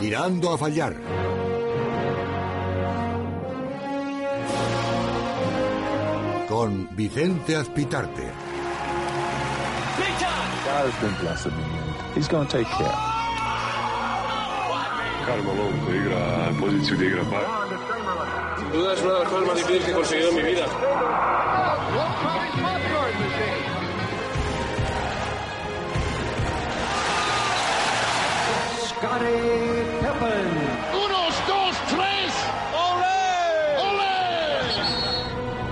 Tirando a fallar. Con Vicente Azpitarte. God's been blessing me. He's going to take care. Karl Malone igra en pozición de igra par. Sin duda es una de las cosas más difíciles que he conseguido en mi vida. Scottie Pippen. 1, 2, 3. ¡Olé! ¡Olé!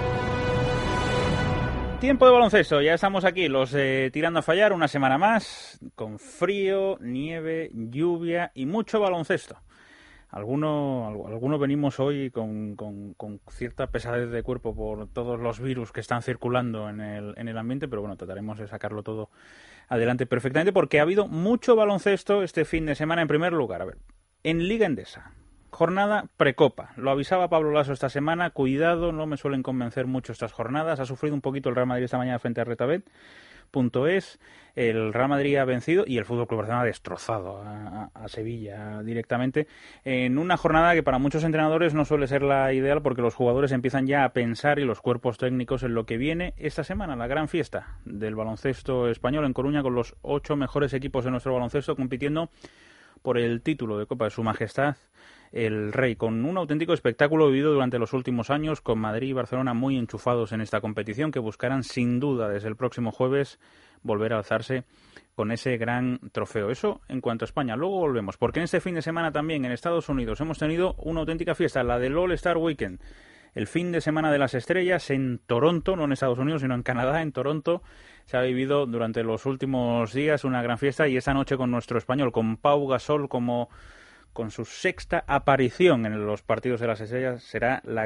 Tiempo de baloncesto, ya estamos aquí, los tirando a fallar, una semana más, con frío, nieve, lluvia y mucho baloncesto. Algunos venimos hoy con cierta pesadez de cuerpo por todos los virus que están circulando en el ambiente, pero bueno, trataremos de sacarlo todo adelante perfectamente porque ha habido mucho baloncesto este fin de semana. En primer lugar, a ver, en Liga Endesa, jornada precopa. Lo avisaba Pablo Laso esta semana, cuidado, no me suelen convencer mucho estas jornadas. Ha sufrido un poquito el Real Madrid esta mañana frente a Retabet.es. El Real Madrid ha vencido y el Fútbol Club Barcelona ha destrozado a Sevilla directamente en una jornada que para muchos entrenadores no suele ser la ideal porque los jugadores empiezan ya a pensar y los cuerpos técnicos en lo que viene esta semana, la gran fiesta del baloncesto español en Coruña con los 8 mejores equipos de nuestro baloncesto compitiendo por el título de Copa de Su Majestad el Rey, con un auténtico espectáculo vivido durante los últimos años, con Madrid y Barcelona muy enchufados en esta competición, que buscarán sin duda desde el próximo jueves volver a alzarse con ese gran trofeo. Eso en cuanto a España. Luego volvemos, porque en este fin de semana también en Estados Unidos hemos tenido una auténtica fiesta, la del All-Star Weekend. El fin de semana de las estrellas en Toronto, no en Estados Unidos, sino en Canadá, en Toronto. Se ha vivido durante los últimos días una gran fiesta y esta noche con nuestro español, con Pau Gasol con su sexta aparición en los partidos de las estrellas, será el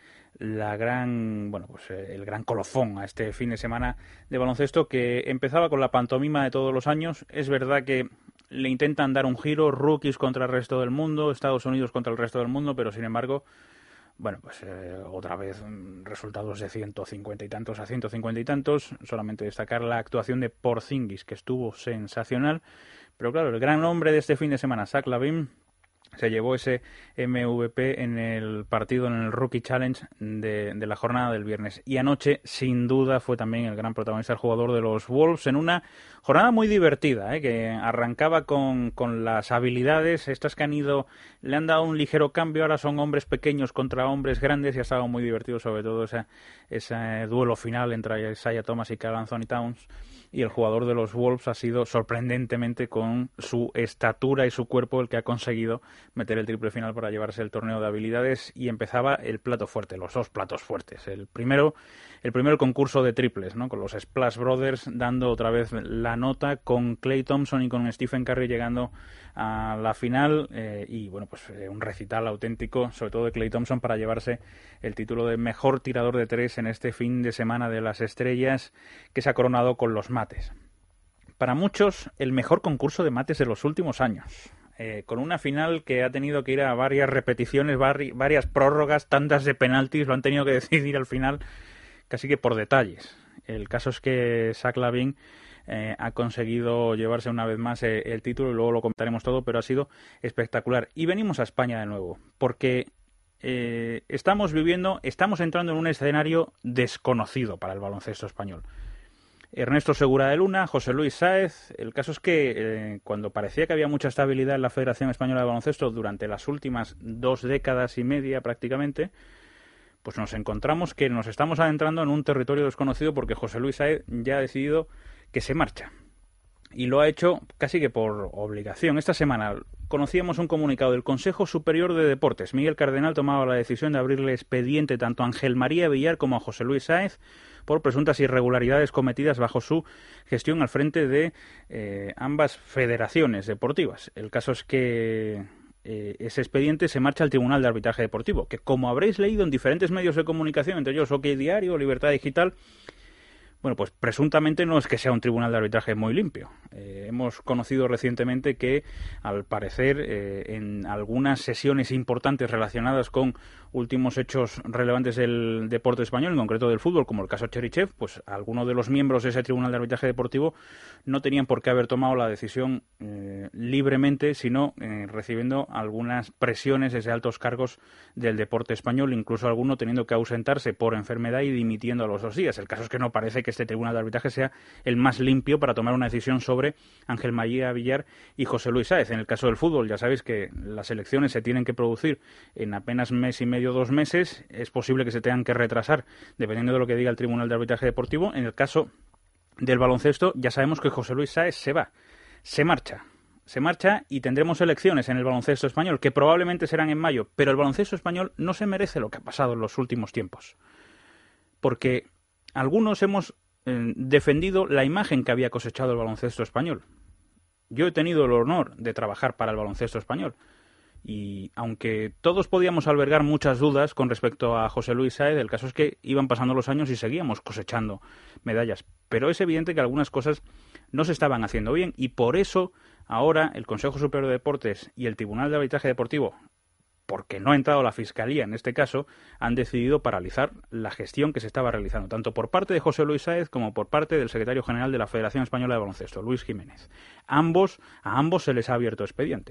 gran colofón a este fin de semana de baloncesto que empezaba con la pantomima de todos los años. Es verdad que le intentan dar un giro, rookies contra el resto del mundo, Estados Unidos contra el resto del mundo, pero sin embargo, otra vez resultados de 150 y tantos a 150 y tantos. Solamente destacar la actuación de Porzingis, que estuvo sensacional. Pero claro, el gran hombre de este fin de semana, Zach LaVine, se llevó ese MVP en el partido, en el Rookie Challenge de la jornada del viernes. Y anoche, sin duda, fue también el gran protagonista, el jugador de los Wolves, en una jornada muy divertida, que arrancaba con las habilidades, estas que le han dado un ligero cambio, ahora son hombres pequeños contra hombres grandes y ha estado muy divertido, sobre todo ese duelo final entre Isaiah Thomas y Karl Anthony Towns. Y el jugador de los Wolves ha sido sorprendentemente con su estatura y su cuerpo el que ha conseguido meter el triple final para llevarse el torneo de habilidades y empezaba el plato fuerte, los dos platos fuertes. El primero el concurso de triples, ¿no? Con los Splash Brothers dando otra vez la nota, con Klay Thompson y con Stephen Curry llegando a la final un recital auténtico, sobre todo de Klay Thompson, para llevarse el título de mejor tirador de tres en este fin de semana de las estrellas, que se ha coronado con los mates. Para muchos, el mejor concurso de mates de los últimos años. Con una final que ha tenido que ir a varias repeticiones, varias prórrogas, tandas de penaltis, lo han tenido que decidir al final casi que por detalles. El caso es que Zach LaVine ha conseguido llevarse una vez más el título y luego lo comentaremos todo, pero ha sido espectacular. Y venimos a España de nuevo, porque estamos entrando en un escenario desconocido para el baloncesto español. Ernesto Segura de Luna, José Luis Sáez. El caso es que cuando parecía que había mucha estabilidad en la Federación Española de Baloncesto durante las últimas 2 décadas y media prácticamente, pues nos encontramos que nos estamos adentrando en un territorio desconocido porque José Luis Sáez ya ha decidido que se marcha. Y lo ha hecho casi que por obligación. Esta semana conocíamos un comunicado del Consejo Superior de Deportes. Miguel Cardenal tomaba la decisión de abrirle expediente tanto a Ángel María Villar como a José Luis Sáez por presuntas irregularidades cometidas bajo su gestión al frente de ambas federaciones deportivas. El caso es que ese expediente se marcha al Tribunal de Arbitraje Deportivo, que como habréis leído en diferentes medios de comunicación, entre ellos OK Diario, Libertad Digital, Bueno, pues presuntamente no es que sea un tribunal de arbitraje muy limpio. Hemos conocido recientemente que, al parecer, en algunas sesiones importantes relacionadas con últimos hechos relevantes del deporte español, en concreto del fútbol, como el caso Cherichev, pues algunos de los miembros de ese tribunal de arbitraje deportivo no tenían por qué haber tomado la decisión libremente, sino recibiendo algunas presiones desde altos cargos del deporte español, incluso alguno teniendo que ausentarse por enfermedad y dimitiendo a los 2 días. El caso es que no parece que este tribunal de arbitraje sea el más limpio para tomar una decisión sobre Ángel María Villar y José Luis Sáez. En el caso del fútbol, ya sabéis que las elecciones se tienen que producir en apenas mes y medio, 2 meses. Es posible que se tengan que retrasar dependiendo de lo que diga el tribunal de arbitraje deportivo. En el caso del baloncesto, ya sabemos que José Luis Sáez se marcha y tendremos elecciones en el baloncesto español, que probablemente serán en mayo, pero el baloncesto español no se merece lo que ha pasado en los últimos tiempos, porque algunos hemos defendido la imagen que había cosechado el baloncesto español. Yo he tenido el honor de trabajar para el baloncesto español, y aunque todos podíamos albergar muchas dudas con respecto a José Luis Sáez, el caso es que iban pasando los años y seguíamos cosechando medallas, pero es evidente que algunas cosas no se estaban haciendo bien, y por eso ahora el Consejo Superior de Deportes y el Tribunal de Arbitraje Deportivo, porque no ha entrado la Fiscalía en este caso, han decidido paralizar la gestión que se estaba realizando, tanto por parte de José Luis Sáez como por parte del secretario general de la Federación Española de Baloncesto, Luis Jiménez. A ambos se les ha abierto expediente.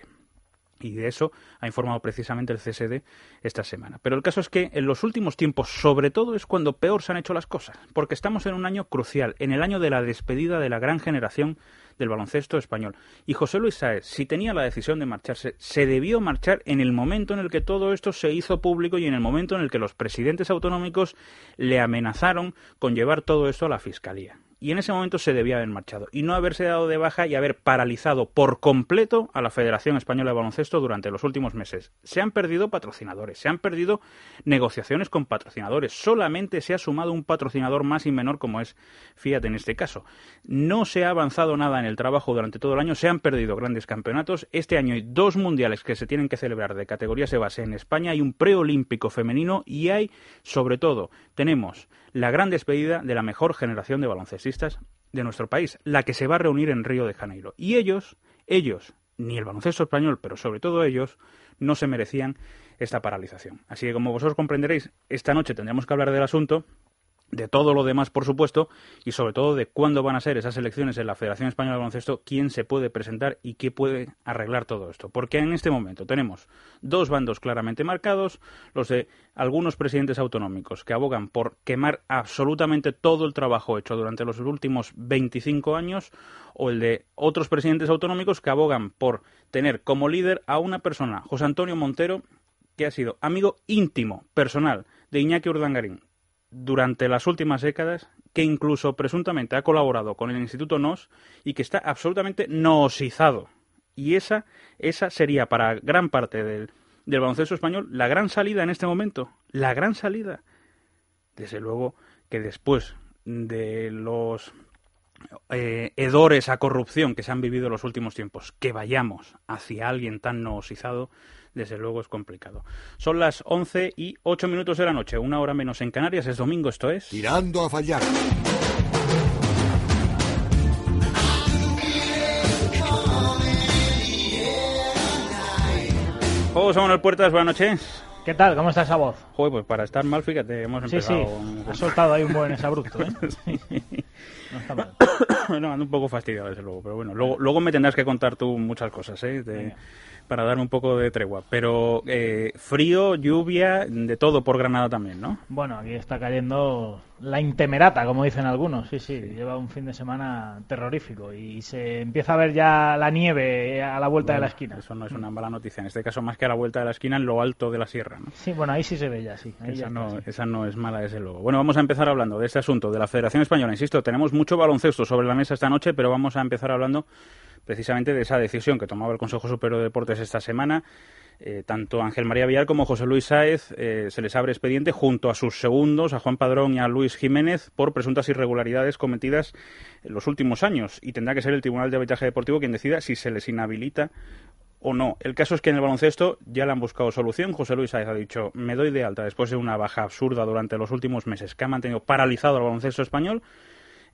Y de eso ha informado precisamente el CSD esta semana. Pero el caso es que en los últimos tiempos, sobre todo, es cuando peor se han hecho las cosas, porque estamos en un año crucial, en el año de la despedida de la gran generación del baloncesto español. Y José Luis Sáez, si tenía la decisión de marcharse, se debió marchar en el momento en el que todo esto se hizo público y en el momento en el que los presidentes autonómicos le amenazaron con llevar todo esto a la Fiscalía. Y en ese momento se debía haber marchado y no haberse dado de baja y haber paralizado por completo a la Federación Española de Baloncesto durante los últimos meses. Se han perdido patrocinadores, se han perdido negociaciones con patrocinadores. Solamente se ha sumado un patrocinador más y menor, como es Fiat en este caso. No se ha avanzado nada en el trabajo durante todo el año, se han perdido grandes campeonatos. Este año hay 2 mundiales que se tienen que celebrar de categorías de base en España, hay un preolímpico femenino y hay, sobre todo, tenemos la gran despedida de la mejor generación de baloncestistas de nuestro país, la que se va a reunir en Río de Janeiro. Y ellos, ni el baloncesto español, pero sobre todo ellos, no se merecían esta paralización. Así que, como vosotros comprenderéis, esta noche tendremos que hablar del asunto, de todo lo demás, por supuesto, y sobre todo de cuándo van a ser esas elecciones en la Federación Española de Baloncesto, quién se puede presentar y qué puede arreglar todo esto. Porque en este momento tenemos 2 bandos claramente marcados, los de algunos presidentes autonómicos que abogan por quemar absolutamente todo el trabajo hecho durante los últimos 25 años, o el de otros presidentes autonómicos que abogan por tener como líder a una persona, José Antonio Montero, que ha sido amigo íntimo, personal, de Iñaki Urdangarín durante las últimas décadas, que incluso presuntamente ha colaborado con el Instituto NOS y que está absolutamente nosizado. Y esa sería para gran parte del baloncesto español la gran salida en este momento. La gran salida. Desde luego que después de los hedores a corrupción que se han vivido en los últimos tiempos, que vayamos hacia alguien tan nosizado, desde luego es complicado. Son las 11:08 de la noche, 1 hora menos en Canarias, es domingo, esto es... Tirando a fallar. Juego Samuel Puertas, buenas noches. ¿Qué tal? ¿Cómo está esa voz? Joder, pues para estar mal, fíjate, hemos empezado... Sí, has soltado ahí un buen exabrupto, ¿eh? No está mal. No, ando un poco fastidiado, desde luego, pero bueno, luego me tendrás que contar tú muchas cosas, ¿eh? Para darme un poco de tregua. Pero frío, lluvia, de todo por Granada también, ¿no? Bueno, aquí está cayendo la intemerata, como dicen algunos. Sí. Lleva un fin de semana terrorífico y se empieza a ver ya la nieve a la vuelta de la esquina. Eso no es una mala noticia. En este caso, más que a la vuelta de la esquina, en lo alto de la sierra, ¿no? Sí, bueno, ahí sí se ve ya, sí. Esa no es mala, desde luego. Bueno, vamos a empezar hablando de este asunto de la Federación Española. Insisto, tenemos mucho baloncesto sobre la mesa esta noche, pero vamos a empezar hablando precisamente de esa decisión que tomaba el Consejo Superior de Deportes esta semana. Tanto Ángel María Villar como José Luis Sáez se les abre expediente junto a sus segundos, a Juan Padrón y a Luis Jiménez, por presuntas irregularidades cometidas en los últimos años, y tendrá que ser el Tribunal de Arbitraje Deportivo quien decida si se les inhabilita o no. El caso es que en el baloncesto ya le han buscado solución. José Luis Sáez ha dicho: me doy de alta después de una baja absurda durante los últimos meses que ha mantenido paralizado el baloncesto español,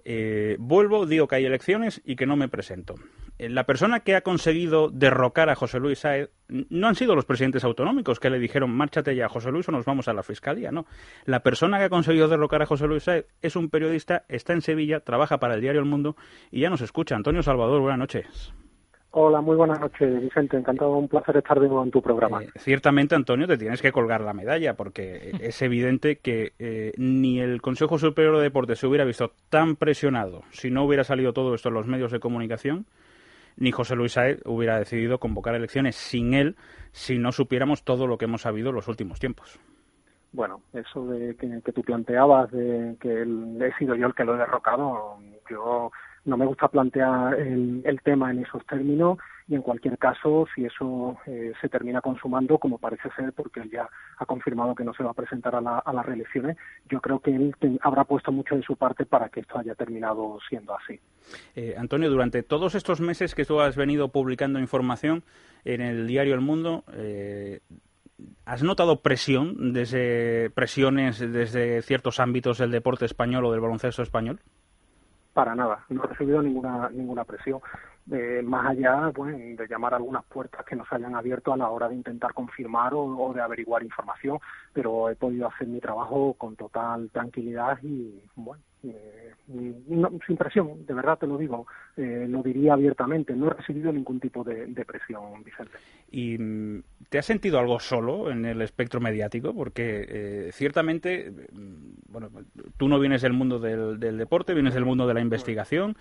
Vuelvo, digo que hay elecciones y que no me presento. La persona que ha conseguido derrocar a José Luis Sáez no han sido los presidentes autonómicos que le dijeron márchate ya, José Luis, o nos vamos a la fiscalía, no. La persona que ha conseguido derrocar a José Luis Sáez es un periodista, está en Sevilla, trabaja para el diario El Mundo y ya nos escucha. Antonio Salvador, buenas noches. Hola, muy buenas noches, Vicente. Encantado, un placer estar de nuevo en tu programa. Ciertamente, Antonio, te tienes que colgar la medalla porque es evidente que ni el Consejo Superior de Deportes se hubiera visto tan presionado si no hubiera salido todo esto en los medios de comunicación, ni José Luis Sáez hubiera decidido convocar elecciones sin él si no supiéramos todo lo que hemos sabido en los últimos tiempos. Bueno, eso de que tú planteabas, de que he sido yo el que lo he derrocado, yo no me gusta plantear el tema en esos términos y en cualquier caso, si eso se termina consumando, como parece ser, porque él ya ha confirmado que no se va a presentar a las reelecciones, yo creo que él habrá puesto mucho de su parte para que esto haya terminado siendo así. Antonio, durante todos estos meses que tú has venido publicando información en el diario El Mundo, ¿has notado presiones desde ciertos ámbitos del deporte español o del baloncesto español? Para nada, no he recibido ninguna presión, más allá de llamar a algunas puertas que no se hayan abierto a la hora de intentar confirmar o de averiguar información, pero he podido hacer mi trabajo con total tranquilidad y sin presión, de verdad te lo digo, lo diría abiertamente, no he recibido ningún tipo de presión, Vicente. ¿Y te has sentido algo solo en el espectro mediático? Porque ciertamente, bueno, tú no vienes del mundo del deporte, vienes del mundo de la investigación,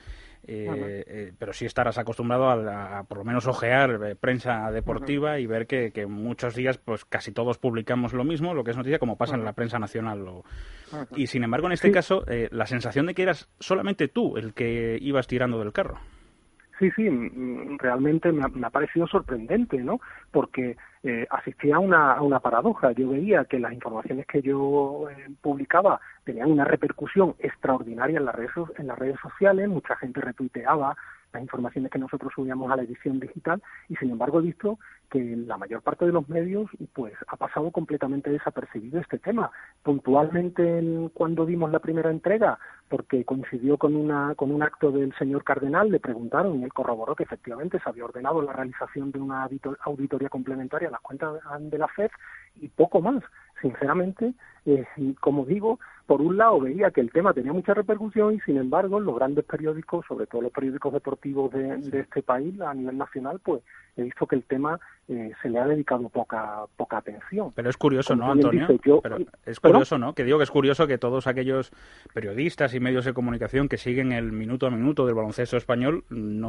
pero sí estarás acostumbrado a por lo menos ojear prensa deportiva y ver que muchos días pues casi todos publicamos lo mismo, lo que es noticia, como pasa en la prensa nacional. Y sin embargo, en este caso, la sensación de que eras solamente tú el que ibas tirando del carro. Sí, realmente me ha parecido sorprendente, ¿no? Porque asistía a una paradoja. Yo veía que las informaciones que yo publicaba tenían una repercusión extraordinaria en las redes sociales, mucha gente retuiteaba las informaciones que nosotros subíamos a la edición digital y sin embargo he visto que la mayor parte de los medios pues ha pasado completamente desapercibido este tema. Puntualmente cuando dimos la primera entrega, porque coincidió con un acto del señor Cardenal, le preguntaron y él corroboró que efectivamente se había ordenado la realización de una auditoría complementaria a las cuentas de la FED y poco más. Sinceramente, como digo, por un lado veía que el tema tenía mucha repercusión y sin embargo los grandes periódicos, sobre todo los periódicos deportivos de este país a nivel nacional, pues he visto que el tema se le ha dedicado poca atención. Pero es curioso, como ¿no, Antonio? Dice, pero es curioso, ¿no? Que digo que es curioso que todos aquellos periodistas y medios de comunicación que siguen el minuto a minuto del baloncesto español no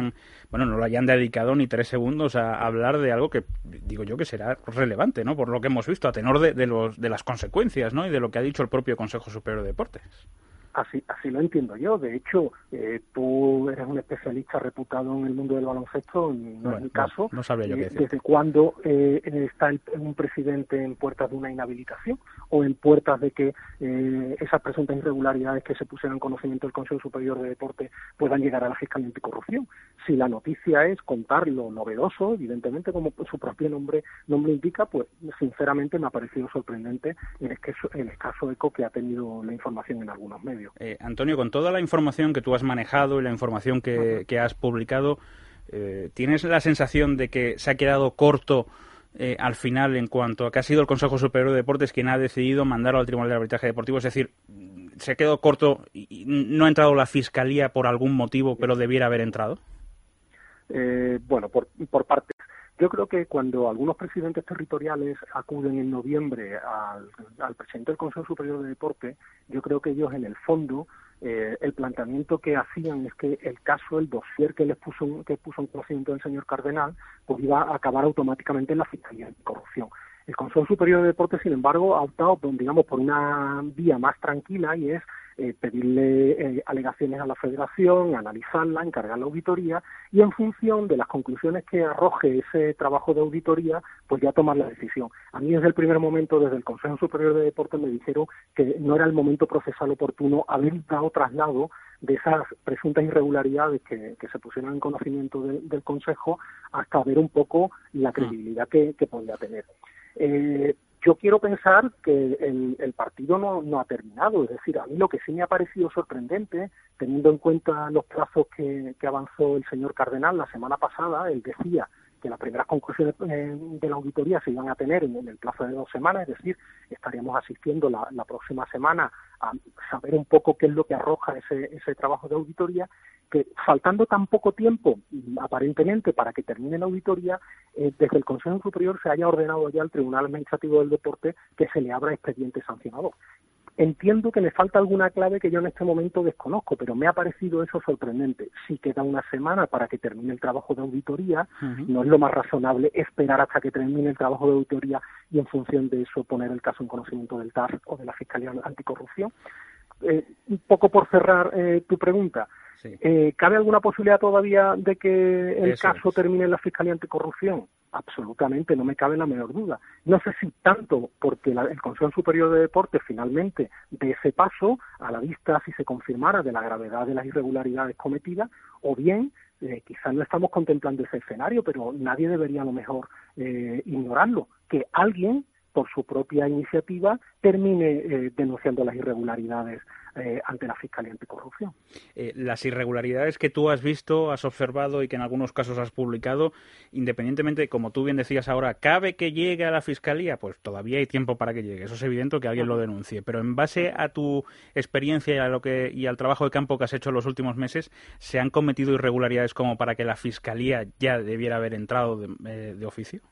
lo hayan dedicado ni 3 segundos a hablar de algo que digo yo que será relevante, ¿no? Por lo que hemos visto, a tenor de las consecuencias, ¿no? Y de lo que ha dicho el propio Consejo Superior de Deportes. Así lo entiendo yo. De hecho, tú eres un especialista reputado en el mundo del baloncesto, no es mi caso. No sabría yo qué decir. ¿Desde cuándo está un presidente en puertas de una inhabilitación o en puertas de que esas presuntas irregularidades que se pusieron en conocimiento del Consejo Superior de Deportes puedan llegar a la Fiscalía Anticorrupción? Si la noticia es contar lo novedoso, evidentemente, como su propio nombre indica, pues sinceramente me ha parecido sorprendente el escaso eco que ha tenido la información en algunos medios. Antonio, con toda la información que tú has manejado y la información que has publicado, ¿tienes la sensación de que se ha quedado corto al final en cuanto a que ha sido el Consejo Superior de Deportes quien ha decidido mandarlo al Tribunal de Arbitraje Deportivo? Es decir, ¿se ha quedado corto y no ha entrado la Fiscalía por algún motivo, pero debiera haber entrado? Bueno, por partes. Yo creo que cuando algunos presidentes territoriales acuden en noviembre al presidente del Consejo Superior de Deporte, yo creo que ellos en el fondo el planteamiento que hacían es que el dossier que puso en conocimiento del señor Cardenal, pues iba a acabar automáticamente en la Fiscalía de Corrupción. El Consejo Superior de Deportes, sin embargo, ha optado, por una vía más tranquila y es pedirle alegaciones a la Federación, analizarla, encargar la auditoría y en función de las conclusiones que arroje ese trabajo de auditoría, pues ya tomar la decisión. A mí desde el primer momento, desde el Consejo Superior de Deportes, me dijeron que no era el momento procesal oportuno haber dado traslado de esas presuntas irregularidades que se pusieron en conocimiento del Consejo hasta ver un poco la credibilidad que podía tener. Yo quiero pensar que el partido no ha terminado, es decir, a mí lo que sí me ha parecido sorprendente, teniendo en cuenta los plazos que avanzó el señor Cardenal la semana pasada, él decía que las primeras conclusiones de la auditoría se iban a tener en el plazo de 2 semanas, es decir, estaríamos asistiendo la próxima semana a saber un poco qué es lo que arroja ese trabajo de auditoría, que faltando tan poco tiempo, aparentemente, para que termine la auditoría, desde el Consejo Superior se haya ordenado ya al Tribunal Administrativo del Deporte que se le abra expediente sancionador. Entiendo que me falta alguna clave que yo en este momento desconozco, pero me ha parecido eso sorprendente. Si queda una semana para que termine el trabajo de auditoría, no es lo más razonable esperar hasta que termine el trabajo de auditoría y en función de eso poner el caso en conocimiento del TAR o de la Fiscalía Anticorrupción. Un poco por cerrar tu pregunta, sí. ¿Cabe alguna posibilidad todavía de que el caso termine en la Fiscalía Anticorrupción? Absolutamente, no me cabe la menor duda. No sé si tanto porque el Consejo Superior de Deportes finalmente dé ese paso a la vista, si se confirmara, de la gravedad de las irregularidades cometidas, o bien quizás no estamos contemplando ese escenario, pero nadie debería a lo mejor ignorarlo, que alguien por su propia iniciativa termine denunciando las irregularidades ante la Fiscalía Anticorrupción. Las irregularidades que tú has visto, has observado y que en algunos casos has publicado, independientemente, como tú bien decías ahora, ¿cabe que llegue a la Fiscalía? Pues todavía hay tiempo para que llegue. Eso es evidente que alguien lo denuncie. Pero en base a tu experiencia y al trabajo de campo que has hecho en los últimos meses, ¿se han cometido irregularidades como para que la Fiscalía ya debiera haber entrado de oficio?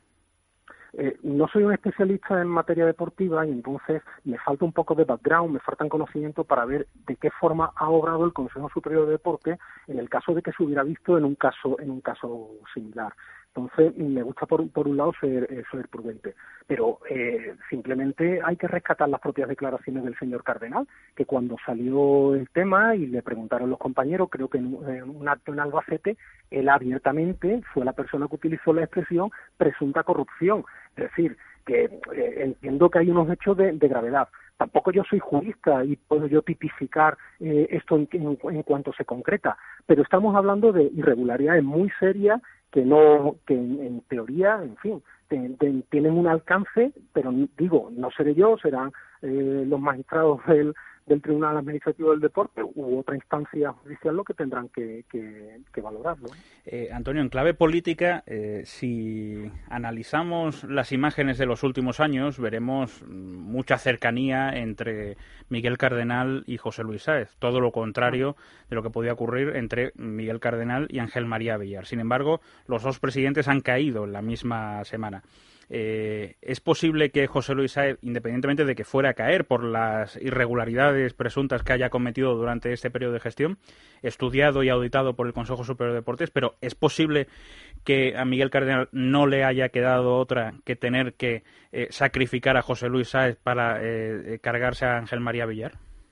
No soy un especialista en materia deportiva y entonces me falta un poco de background, me faltan conocimientos para ver de qué forma ha obrado el Consejo Superior de Deportes en el caso de que se hubiera visto en un caso similar. Entonces, me gusta por un lado ser prudente, pero simplemente hay que rescatar las propias declaraciones del señor Cardenal, que cuando salió el tema y le preguntaron los compañeros, creo que en un acto en Albacete, él abiertamente fue la persona que utilizó la expresión presunta corrupción. Es decir, que entiendo que hay unos hechos de gravedad. Tampoco yo soy jurista y puedo yo tipificar esto en cuanto se concreta, pero estamos hablando de irregularidades muy serias que en teoría, en fin, tienen un alcance, pero digo, no seré yo, serán los magistrados del Tribunal Administrativo del Deporte u otra instancia judicial lo que tendrán que valorarlo. Antonio, en clave política, si analizamos las imágenes de los últimos años, veremos mucha cercanía entre Miguel Cardenal y José Luis Sáez, todo lo contrario de lo que podía ocurrir entre Miguel Cardenal y Ángel María Villar. Sin embargo, los dos presidentes han caído en la misma semana. ¿Es posible que José Luis Sáez, independientemente de que fuera a caer por las irregularidades presuntas que haya cometido durante este periodo de gestión, estudiado y auditado por el Consejo Superior de Deportes, pero es posible que a Miguel Cardenal no le haya quedado otra que tener que sacrificar a José Luis Sáez para cargarse a Ángel María Villar?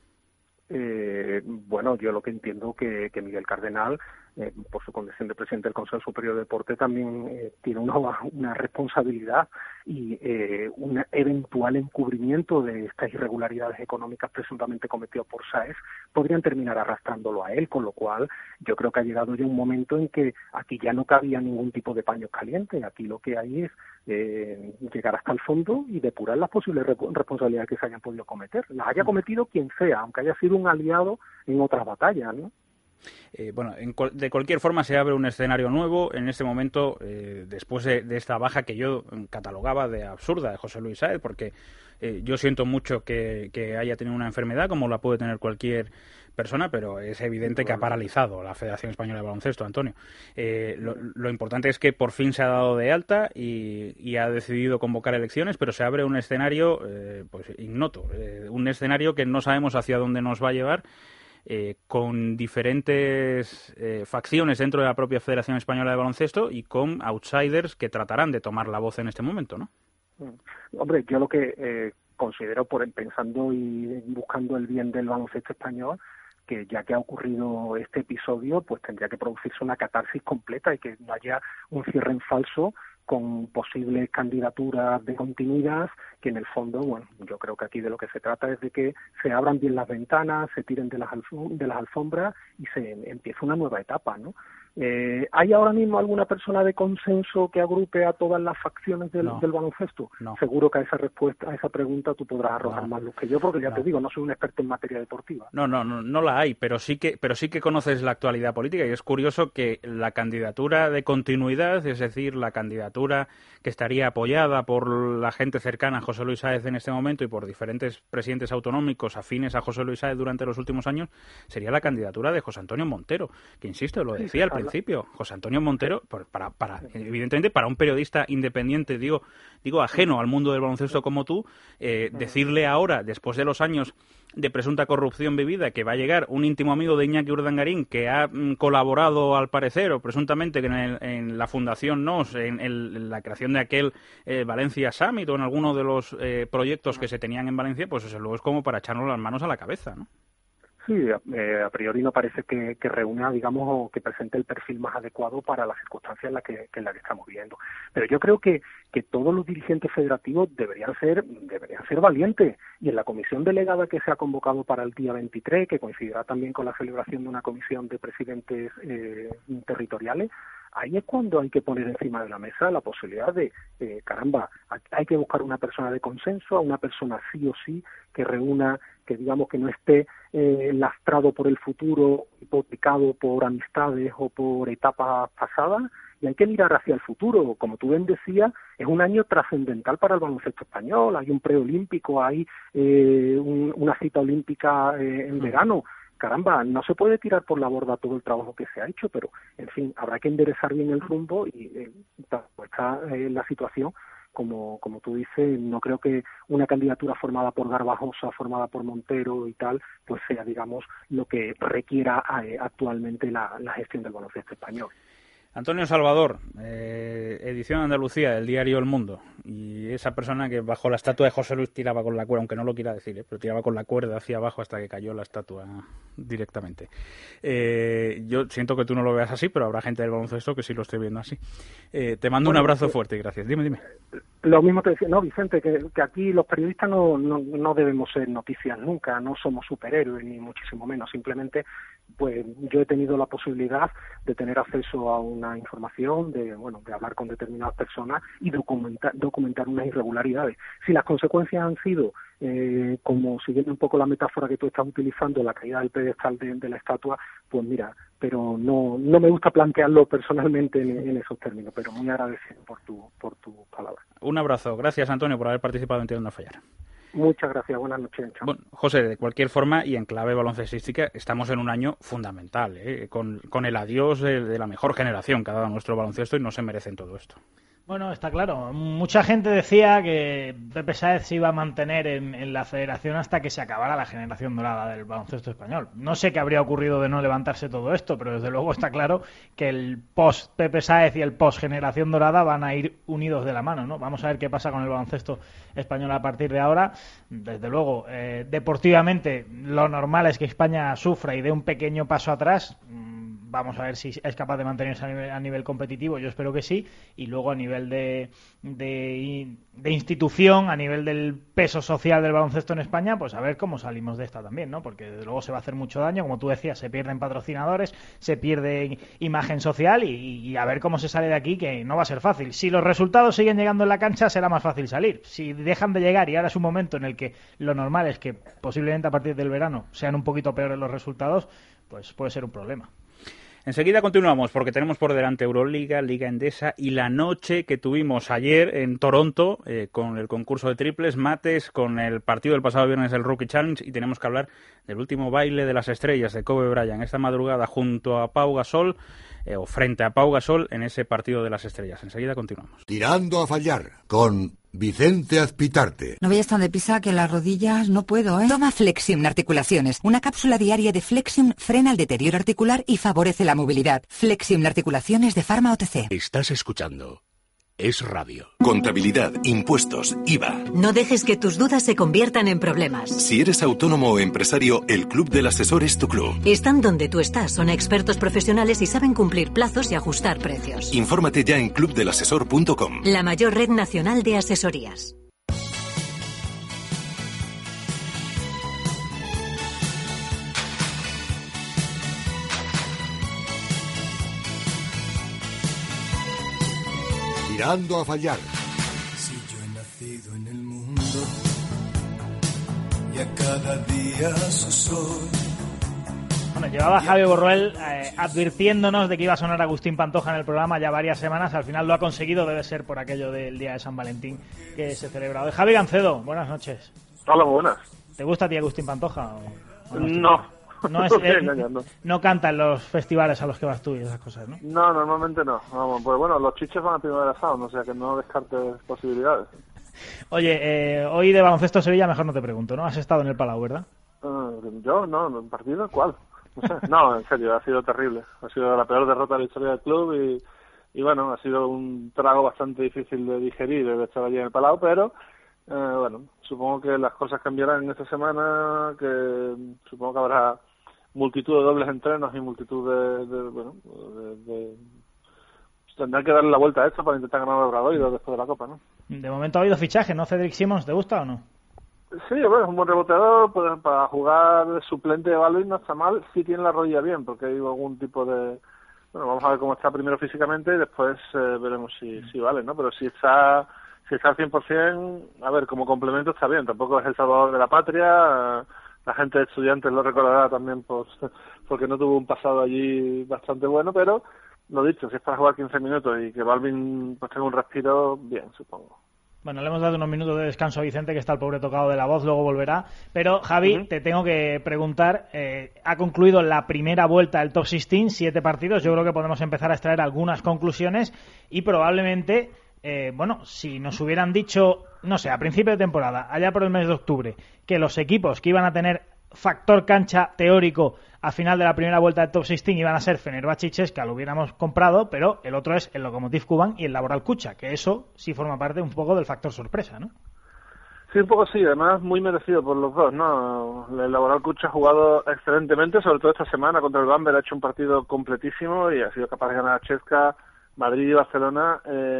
Bueno, yo lo que entiendo que Miguel Cardenal, por su condición de presidente del Consejo Superior de Deportes, también tiene una responsabilidad y un eventual encubrimiento de estas irregularidades económicas presuntamente cometidas por Sáez podrían terminar arrastrándolo a él, con lo cual yo creo que ha llegado ya un momento en que aquí ya no cabía ningún tipo de paños calientes. Aquí lo que hay es llegar hasta el fondo y depurar las posibles responsabilidades que se hayan podido cometer. Las haya cometido quien sea, aunque haya sido un aliado en otras batallas, ¿no? Bueno, de cualquier forma se abre un escenario nuevo en este momento, después de esta baja que yo catalogaba de absurda de José Luis Sáez, porque yo siento mucho que haya tenido una enfermedad como la puede tener cualquier persona, pero es evidente que ha paralizado la Federación Española de Baloncesto, Antonio. Lo importante es que por fin se ha dado de alta y ha decidido convocar elecciones, pero se abre un escenario pues ignoto, un escenario que no sabemos hacia dónde nos va a llevar, con diferentes facciones dentro de la propia Federación Española de Baloncesto y con outsiders que tratarán de tomar la voz en este momento, ¿no? Hombre, yo lo que considero, pensando y buscando el bien del baloncesto español, que ya que ha ocurrido este episodio, pues tendría que producirse una catarsis completa y que no haya un cierre en falso con posibles candidaturas de continuidad, que en el fondo, bueno, yo creo que aquí de lo que se trata es de que se abran bien las ventanas, se tiren de las alfombras y se empiece una nueva etapa, ¿no? ¿Hay ahora mismo alguna persona de consenso que agrupe a todas las facciones del baloncesto? No. Seguro que a esa pregunta tú podrás arrojar más luz que yo, porque ya te digo, no soy un experto en materia deportiva. No la hay, pero sí que conoces la actualidad política, y es curioso que la candidatura de continuidad, es decir, la candidatura que estaría apoyada por la gente cercana a José Luis Sáez en este momento y por diferentes presidentes autonómicos afines a José Luis Sáez durante los últimos años, sería la candidatura de José Antonio Montero, que insisto, lo decía al principio, José Antonio Montero, evidentemente para un periodista independiente, digo ajeno al mundo del baloncesto como tú, decirle ahora, después de los años de presunta corrupción vivida, que va a llegar un íntimo amigo de Iñaki Urdangarín, que ha colaborado al parecer, o presuntamente, en la Fundación NOS, en la creación de aquel Valencia Summit, o en alguno de los proyectos que se tenían en Valencia, pues desde luego es como para echarnos las manos a la cabeza, ¿no? Sí, a priori no parece que reúna, digamos, o que presente el perfil más adecuado para las circunstancias en la que estamos viviendo. Pero yo creo que todos los dirigentes federativos deberían ser valientes, y en la comisión delegada que se ha convocado para el día 23, que coincidirá también con la celebración de una comisión de presidentes territoriales, ahí es cuando hay que poner encima de la mesa la posibilidad de, hay que buscar una persona de consenso, a una persona sí o sí que reúna, que digamos que no esté lastrado por el futuro, hipotecado por amistades o por etapas pasadas, y hay que mirar hacia el futuro. Como tú bien decías, es un año trascendental para el baloncesto español, hay un preolímpico, hay una cita olímpica en verano. Caramba, no se puede tirar por la borda todo el trabajo que se ha hecho, pero, en fin, habrá que enderezar bien el rumbo, y está la situación, como tú dices. No creo que una candidatura formada por Garbajosa, formada por Montero y tal, pues sea, digamos, lo que requiera actualmente la gestión del baloncesto español. Antonio Salvador, edición Andalucía del diario El Mundo, y esa persona que bajo la estatua de José Luis tiraba con la cuerda, aunque no lo quiera decir, pero tiraba con la cuerda hacia abajo hasta que cayó la estatua directamente. Yo siento que tú no lo veas así, pero habrá gente del baloncesto que sí lo esté viendo así. Te mando un abrazo fuerte y gracias. Dime. Lo mismo te decía, Vicente, que aquí los periodistas no debemos ser noticias nunca, no somos superhéroes ni muchísimo menos. Simplemente, pues yo he tenido la posibilidad de tener acceso a una información, de hablar con determinadas personas y documentar unas irregularidades. Si las consecuencias han sido, como siguiendo un poco la metáfora que tú estás utilizando, la caída del pedestal de la estatua, pues mira, pero no me gusta plantearlo personalmente en esos términos, pero muy agradecido por tu palabra. Un abrazo. Gracias, Antonio, por haber participado en Tirando a Fallar. Muchas gracias, buenas noches. Chao. Bueno, José, de cualquier forma, y en clave baloncestística, estamos en un año fundamental, con el adiós de la mejor generación que ha dado nuestro baloncesto, y no se merecen todo esto. Bueno, está claro. Mucha gente decía que Pepe Sáez se iba a mantener en la federación hasta que se acabara la generación dorada del baloncesto español. No sé qué habría ocurrido de no levantarse todo esto, pero desde luego está claro que el post Pepe Sáez y el post generación dorada van a ir unidos de la mano, ¿no? Vamos a ver qué pasa con el baloncesto español a partir de ahora. Desde luego, deportivamente, lo normal es que España sufra y dé un pequeño paso atrás. Vamos a ver si es capaz de mantenerse a nivel competitivo, yo espero que sí, y luego a nivel de institución, a nivel del peso social del baloncesto en España, pues a ver cómo salimos de esta también, ¿no? Porque desde luego se va a hacer mucho daño, como tú decías, se pierden patrocinadores, se pierde imagen social, y a ver cómo se sale de aquí, que no va a ser fácil. Si los resultados siguen llegando en la cancha, será más fácil salir. Si dejan de llegar y ahora es un momento en el que lo normal es que posiblemente a partir del verano sean un poquito peores los resultados, pues puede ser un problema. Enseguida continuamos, porque tenemos por delante Euroliga, Liga Endesa y la noche que tuvimos ayer en Toronto con el concurso de triples, mates, con el partido del pasado viernes del Rookie Challenge, y tenemos que hablar del último baile de las estrellas de Kobe Bryant esta madrugada junto a Pau Gasol, o frente a Pau Gasol en ese partido de las estrellas. Enseguida continuamos. Tirando a Fallar con Vicente Azpitarte. No vayas tan deprisa que las rodillas no puedo, ¿eh? Toma Flexium Articulaciones. Una cápsula diaria de Flexium frena el deterioro articular y favorece la movilidad. Flexium Articulaciones de Pharma OTC. Estás escuchando Es Radio. Contabilidad, impuestos, IVA. No dejes que tus dudas se conviertan en problemas. Si eres autónomo o empresario, el Club del Asesor es tu club. Están donde tú estás, son expertos profesionales y saben cumplir plazos y ajustar precios. Infórmate ya en clubdelasesor.com. La mayor red nacional de asesorías. Tirando a fallar. Si yo he nacido en el mundo y a cada día su sol. Bueno, llevaba Javi Borruel advirtiéndonos de que iba a sonar Agustín Pantoja en el programa ya varias semanas. Al final lo ha conseguido, debe ser por aquello del día de San Valentín que se celebra hoy. Javi Gancedo, buenas noches. Hola, buenas. ¿Te gusta a ti Agustín Pantoja? ¿O no. No canta en los festivales a los que vas tú y esas cosas, ¿no? No, normalmente no. Vamos, pues bueno, los chiches van a Primavera Sound, o sea que no descartes posibilidades. Oye, hoy de Baloncesto Sevilla mejor no te pregunto, ¿no? Has estado en el Palau, ¿verdad? Yo no, ¿en partido? ¿Cuál? No sé. No, en serio, ha sido terrible. Ha sido la peor derrota de la historia del club y bueno, ha sido un trago bastante difícil de digerir el estar allí en el Palau, pero bueno, supongo que las cosas cambiarán en esta semana, que supongo que habrá multitud de dobles entrenos y multitud de tendrán que darle la vuelta a esto para intentar ganar el Obradoiro después de la Copa, ¿no? De momento ha habido fichaje, ¿no? Cedric Simmons, ¿te gusta o no? Sí, bueno, es un buen reboteador, pues para jugar suplente de Balvin no está mal, sí tiene la rodilla bien, porque hay algún tipo de... Bueno, vamos a ver cómo está primero físicamente y después veremos si vale, ¿no? Pero si está al 100%, a ver, como complemento está bien, tampoco es el salvador de la patria, la gente de Estudiantes lo recordará también porque no tuvo un pasado allí bastante bueno, pero lo dicho, si es para jugar 15 minutos y que Balvin pues tenga un respiro, bien, supongo. Bueno, le hemos dado unos minutos de descanso a Vicente, que está el pobre tocado de la voz, luego volverá. Pero, Javi, te tengo que preguntar, ha concluido la primera vuelta del Top 16, 7 partidos. Yo creo que podemos empezar a extraer algunas conclusiones y probablemente, bueno, si nos hubieran dicho, no sé, a principio de temporada, allá por el mes de octubre, que los equipos que iban a tener factor cancha teórico a final de la primera vuelta del Top 16 iban a ser Fenerbahce y Chesca, lo hubiéramos comprado, pero el otro es el Lokomotiv Kuban y el Laboral Kucha, que eso sí forma parte un poco del factor sorpresa, ¿no? Sí, un poco sí, además muy merecido por los dos, ¿no? El Laboral Kucha ha jugado excelentemente, sobre todo esta semana contra el Bamberg, ha hecho un partido completísimo y ha sido capaz de ganar a Chesca, Madrid y Barcelona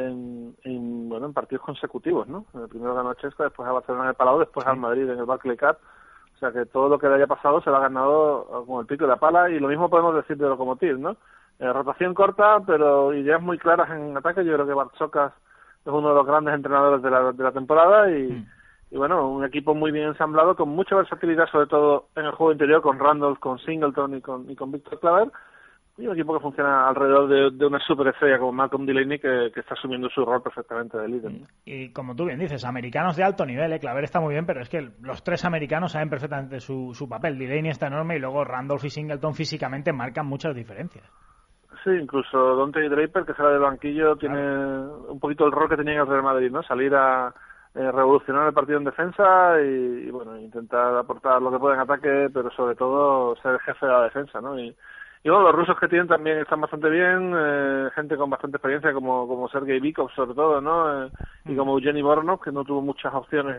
en partidos consecutivos, ¿no? Primero ganó a Chesca, después a Barcelona en el Palau, después al Madrid en el Barclay Cup. O sea que todo lo que le haya pasado se lo ha ganado con el pico de la pala y lo mismo podemos decir de Lokomotiv, ¿no? Rotación corta, pero ideas muy claras en ataque. Yo creo que Bartzokas es uno de los grandes entrenadores de la temporada y bueno, un equipo muy bien ensamblado con mucha versatilidad, sobre todo en el juego interior con Randolph, con Singleton y con Víctor Claver. Y un equipo que funciona alrededor de una superestrella como Malcolm Delaney que está asumiendo su rol perfectamente de líder, ¿no? Y como tú bien dices, americanos de alto nivel, Claver está muy bien, pero es que los tres americanos saben perfectamente su papel. Delaney está enorme y luego Randolph y Singleton físicamente marcan muchas diferencias. Sí, incluso Dante Draper, que sale del banquillo, tiene un poquito el rol que tenía en el Real Madrid, ¿no? Salir a revolucionar el partido en defensa y bueno, intentar aportar lo que pueda en ataque, pero sobre todo ser el jefe de la defensa, ¿no? Y bueno, los rusos que tienen también están bastante bien, gente con bastante experiencia como Sergei Bikov sobre todo, ¿no? Y como Evgeny Voronov, que no tuvo muchas opciones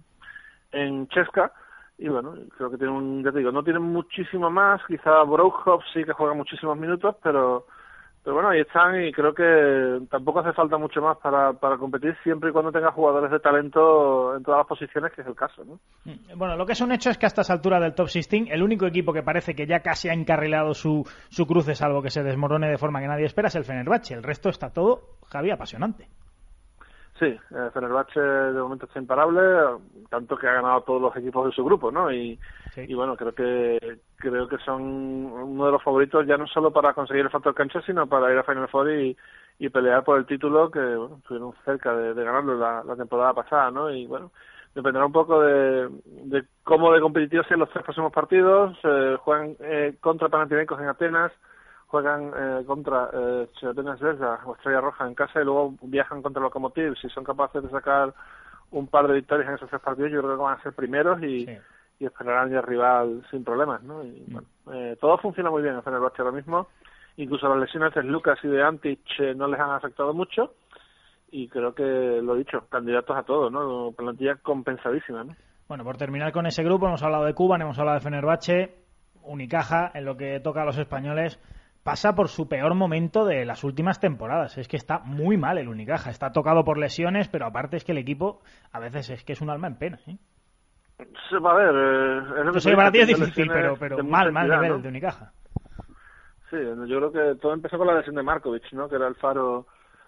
en Chesca. Y bueno, creo que tienen ya te digo, no tienen muchísimo más, quizá Brokhov sí que juega muchísimos minutos, pero bueno, ahí están y creo que tampoco hace falta mucho más para competir siempre y cuando tenga jugadores de talento en todas las posiciones, que es el caso, ¿no? Bueno, lo que es un hecho es que a estas alturas del Top 16, el único equipo que parece que ya casi ha encarrilado su cruce, salvo que se desmorone de forma que nadie espera, es el Fenerbahce. El resto está todo, Javi, apasionante. Sí, Fenerbahce de momento está imparable, tanto que ha ganado a todos los equipos de su grupo, ¿no? Y bueno, creo que son uno de los favoritos ya no solo para conseguir el factor cancha, sino para ir a Final Four y pelear por el título que, bueno, estuvieron cerca de ganarlo la temporada pasada, ¿no? Y bueno, dependerá un poco de cómo de competitivos sean los tres próximos partidos. Juegan contra Panathinaikos en Atenas, juegan contra Atenas Zvezda o Estrella Roja en casa y luego viajan contra Lokomotiv. Si son capaces de sacar un par de victorias en esos tres partidos, yo creo que van a ser primeros y esperarán ya rival sin problemas, ¿no? Y bueno, todo funciona muy bien en Fenerbahce ahora mismo. Incluso las lesiones de Lucas y de Antic no les han afectado mucho y creo que, lo dicho, candidatos a todo, ¿no? Plantilla compensadísima, ¿no? Bueno, por terminar con ese grupo, hemos hablado de Cuba, hemos hablado de Fenerbahce. Unicaja, en lo que toca a los españoles, pasa por su peor momento de las últimas temporadas. Es que está muy mal el Unicaja. Está tocado por lesiones, pero aparte es que el equipo a veces es que es un alma en pena, ¿eh? Sí, a ver, yo sé, para ti es difícil, pero mal nivel, ¿no? De Unicaja. Sí, yo creo que todo empezó con la lesión de Markovic, ¿no? Que era el faro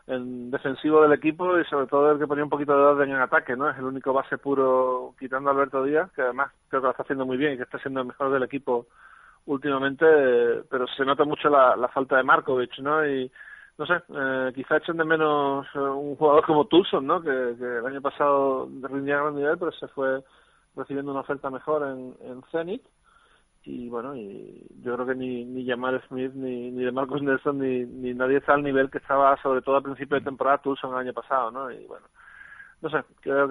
defensivo del equipo y sobre todo el que ponía un poquito de orden en ataque, ¿no? Es el único base puro quitando a Alberto Díaz, que además creo que lo está haciendo muy bien y que está siendo el mejor del equipo últimamente, pero se nota mucho la falta de Markovic, ¿no? Y no sé, quizá echen de menos un jugador como Toulson, ¿no? Que el año pasado rindía a gran nivel, pero se fue recibiendo una oferta mejor en Zenit. Y bueno, y yo creo que ni Jamal Smith ni de Marcus Nelson ni nadie está al nivel que estaba sobre todo al principio de temporada Toulson el año pasado, ¿no? Y bueno, no sé, creo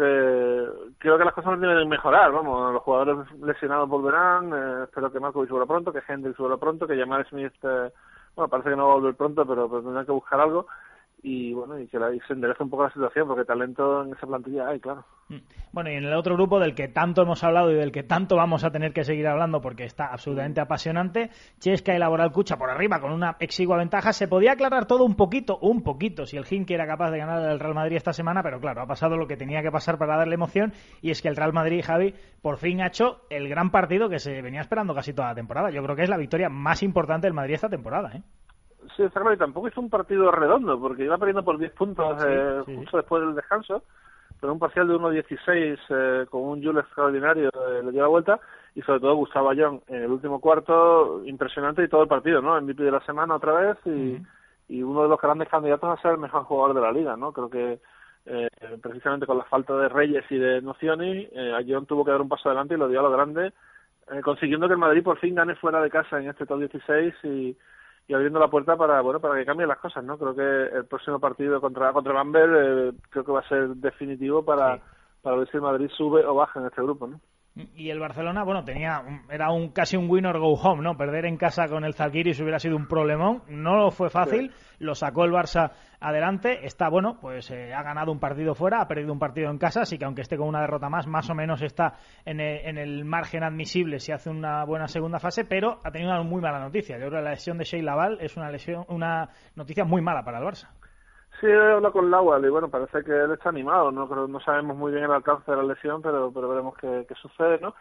que las cosas no deben mejorar, vamos, los jugadores lesionados volverán, espero que Markovic vuelva pronto, que Hendricks vuelva pronto, que Jamal Smith bueno, parece que no va a volver pronto, pero tendrá que buscar algo. Y bueno, y que se enderece un poco la situación, porque talento en esa plantilla hay, claro. Bueno, y en el otro grupo del que tanto hemos hablado y del que tanto vamos a tener que seguir hablando porque está absolutamente apasionante, Chesca y Laboral Cucha por arriba con una exigua ventaja. Se podía aclarar todo un poquito, si el Hinkie era capaz de ganar al Real Madrid esta semana, pero claro, ha pasado lo que tenía que pasar para darle emoción, y es que el Real Madrid, Javi, por fin ha hecho el gran partido que se venía esperando casi toda la temporada. Yo creo que es la victoria más importante del Madrid esta temporada, ¿eh? Sí, está claro, y tampoco hizo un partido redondo, porque iba perdiendo por 10 puntos justo después del descanso, pero un parcial de 1-16 con un Jules extraordinario le dio la vuelta, y sobre todo Gustavo Ayón en el último cuarto, impresionante, y todo el partido, ¿no? MVP de la semana otra vez, y uno de los grandes candidatos a ser el mejor jugador de la liga, ¿no? Creo que precisamente con la falta de Reyes y de Nocioni, Ayón tuvo que dar un paso adelante y lo dio a lo grande, consiguiendo que el Madrid por fin gane fuera de casa en este top 16 y abriendo la puerta para que cambien las cosas, ¿no? Creo que el próximo partido contra Bamberg creo que va a ser definitivo para ver si el Madrid sube o baja en este grupo, ¿no? Y el Barcelona, bueno, era casi un win or go home, ¿no? Perder en casa con el Zalgiris hubiera sido un problemón, no fue fácil, lo sacó el Barça adelante, ha ganado un partido fuera, ha perdido un partido en casa, así que aunque esté con una derrota más o menos está en el margen admisible si hace una buena segunda fase, pero ha tenido una muy mala noticia. Yo creo que la lesión de Shea Laval es una noticia muy mala para el Barça. Sí, he hablado con Lawal y bueno, parece que él está animado, no sabemos muy bien el alcance de la lesión, pero veremos qué sucede, ¿no?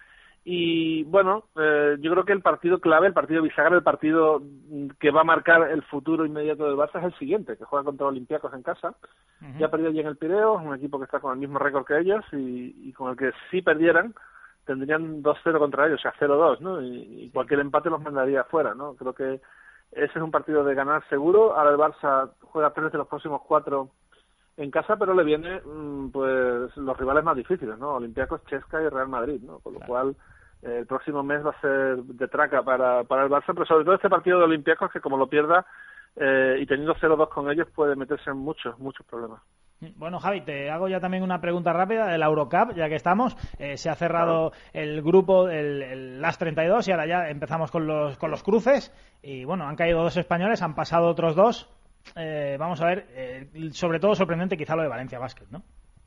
Y bueno, yo creo que el partido clave, el partido bisagra, el partido que va a marcar el futuro inmediato del Barça es el siguiente, que juega contra Olympiacos en casa. Ya ha perdido allí en el Pireo, es un equipo que está con el mismo récord que ellos y con el que si perdieran tendrían 2-0 contra ellos, o sea 0-2, ¿no? Y cualquier empate los mandaría afuera, ¿no? Creo que ese es un partido de ganar seguro. Ahora el Barça juega 3 de los próximos 4 en casa, pero le viene pues los rivales más difíciles, ¿no? Olympiacos, Chesca y Real Madrid, ¿no? Con lo cual el próximo mes va a ser de traca para el Barça, pero sobre todo este partido de Olympiacos, que como lo pierda y teniendo 0-2 con ellos puede meterse en muchos problemas. Bueno, Javi, te hago ya también una pregunta rápida de la Eurocup, ya que estamos. Se ha cerrado el grupo, el Last 32, y ahora ya empezamos con los cruces. Y bueno, han caído 2 españoles, han pasado otros 2. Vamos a ver, sobre todo sorprendente quizá lo de Valencia Basket, ¿no?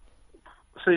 Sí,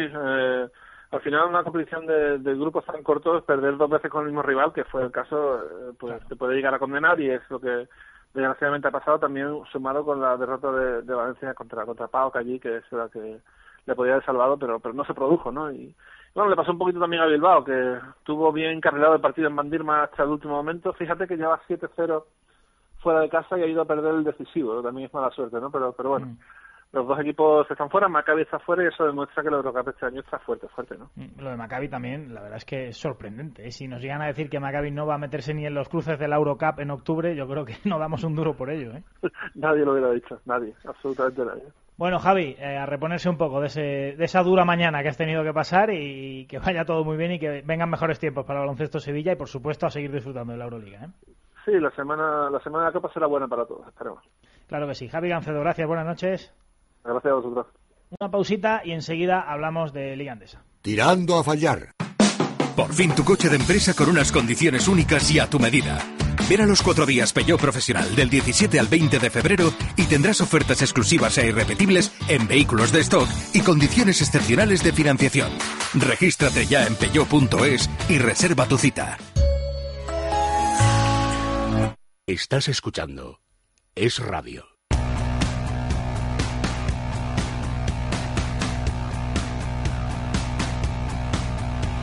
al final una competición de grupos tan cortos, perder 2 veces con el mismo rival, que fue el caso, te puede llegar a condenar, y es lo que desgraciadamente ha pasado, también sumado con la derrota de Valencia contra PAOK allí, que es la que le podía haber salvado, pero no se produjo, ¿no? Y bueno, le pasó un poquito también a Bilbao, que estuvo bien encarrilado el partido en Bandirma hasta el último momento. Fíjate que lleva 7-0 fuera de casa y ha ido a perder el decisivo, también es mala suerte, ¿no? Pero bueno, los dos equipos están fuera, Maccabi está fuera, y eso demuestra que el Eurocup este año está fuerte, ¿no? Lo de Maccabi también, la verdad es que es sorprendente, ¿eh? Si nos llegan a decir que Maccabi no va a meterse ni en los cruces de la Eurocup en octubre, yo creo que no damos un duro por ello, ¿eh? Nadie lo hubiera dicho, nadie, absolutamente nadie. Bueno, Javi, a reponerse un poco de esa dura mañana que has tenido que pasar, y que vaya todo muy bien y que vengan mejores tiempos para el Baloncesto Sevilla, y por supuesto a seguir disfrutando de la Euroliga, ¿eh? Sí, la semana de la Copa será buena para todos, esperemos. Claro que sí. Javi Gancedo, gracias, buenas noches. Gracias a vosotros. Una pausita y enseguida hablamos de Liga Endesa. Tirando a fallar. Por fin tu coche de empresa con unas condiciones únicas y a tu medida. Ven a los 4 días Peugeot Profesional del 17 al 20 de febrero y tendrás ofertas exclusivas e irrepetibles en vehículos de stock y condiciones excepcionales de financiación. Regístrate ya en peugeot.es y reserva tu cita. Estás escuchando Es Radio.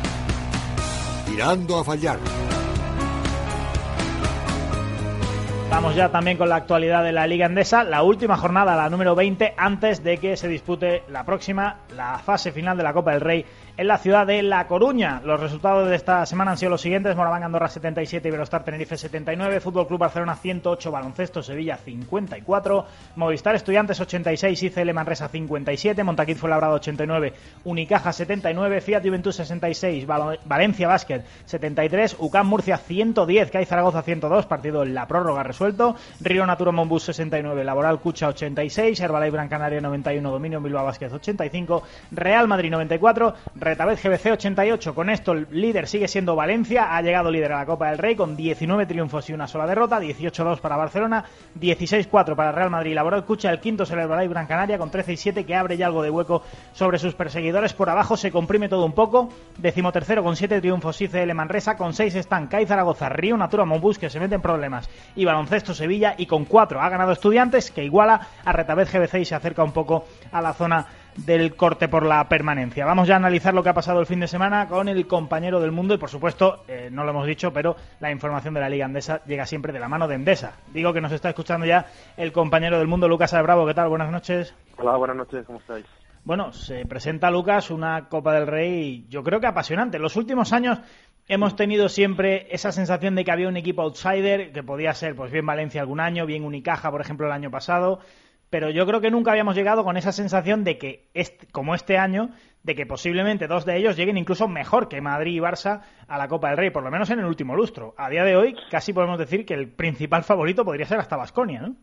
Tirando a fallar. Vamos ya también con la actualidad de la Liga Endesa, la última jornada, la número 20, antes de que se dispute la próxima, la fase final de la Copa del Rey en la ciudad de La Coruña. Los resultados de esta semana han sido los siguientes: Moraván Andorra 77, Iberostar Tenerife 79, Fútbol Club Barcelona 108, Baloncesto Sevilla 54, Movistar Estudiantes 86, ICL Manresa 57, Montaquit Fuenlabrada 89, Unicaja 79, Fiat Juventus 66, Valencia Basket 73, UCAM Murcia 110, CAI Zaragoza 102, partido en la prórroga resuelto, Río Natura Monbus 69, Laboral Cucha 86, Herbalife Gran Canaria 91, Dominio Bilbao Basket 85, Real Madrid 94, Retabet GBC 88. Con esto el líder sigue siendo Valencia, ha llegado líder a la Copa del Rey con 19 triunfos y una sola derrota, 18-2 para Barcelona, 16-4 para Real Madrid y Laboral Cucha. El quinto es el Herbalife Gran Canaria con 13-7, que abre ya algo de hueco sobre sus perseguidores. Por abajo se comprime todo un poco, 13º con 7 triunfos ICL Manresa, con 6 están CAI Zaragoza, Río Natura Monbus, que se meten problemas, y Baloncesto Sevilla, y con 4 ha ganado Estudiantes, que iguala a Retabet GBC y se acerca un poco a la zona del corte por la permanencia. Vamos ya a analizar lo que ha pasado el fin de semana con el compañero del mundo y, por supuesto, no lo hemos dicho, pero la información de la Liga Endesa llega siempre de la mano de Endesa. Digo que nos está escuchando ya el compañero del mundo, Lucas Albravo. ¿Qué tal? Buenas noches. Hola, buenas noches. ¿Cómo estáis? Bueno, se presenta, Lucas, una Copa del Rey, yo creo que apasionante. En los últimos años hemos tenido siempre esa sensación de que había un equipo outsider, que podía ser pues bien Valencia algún año, bien Unicaja, por ejemplo, el año pasado. Pero yo creo que nunca habíamos llegado con esa sensación de que, como este año, de que posiblemente 2 de ellos lleguen incluso mejor que Madrid y Barça a la Copa del Rey, por lo menos en el último lustro. A día de hoy casi podemos decir que el principal favorito podría ser hasta Baskonia, ¿no?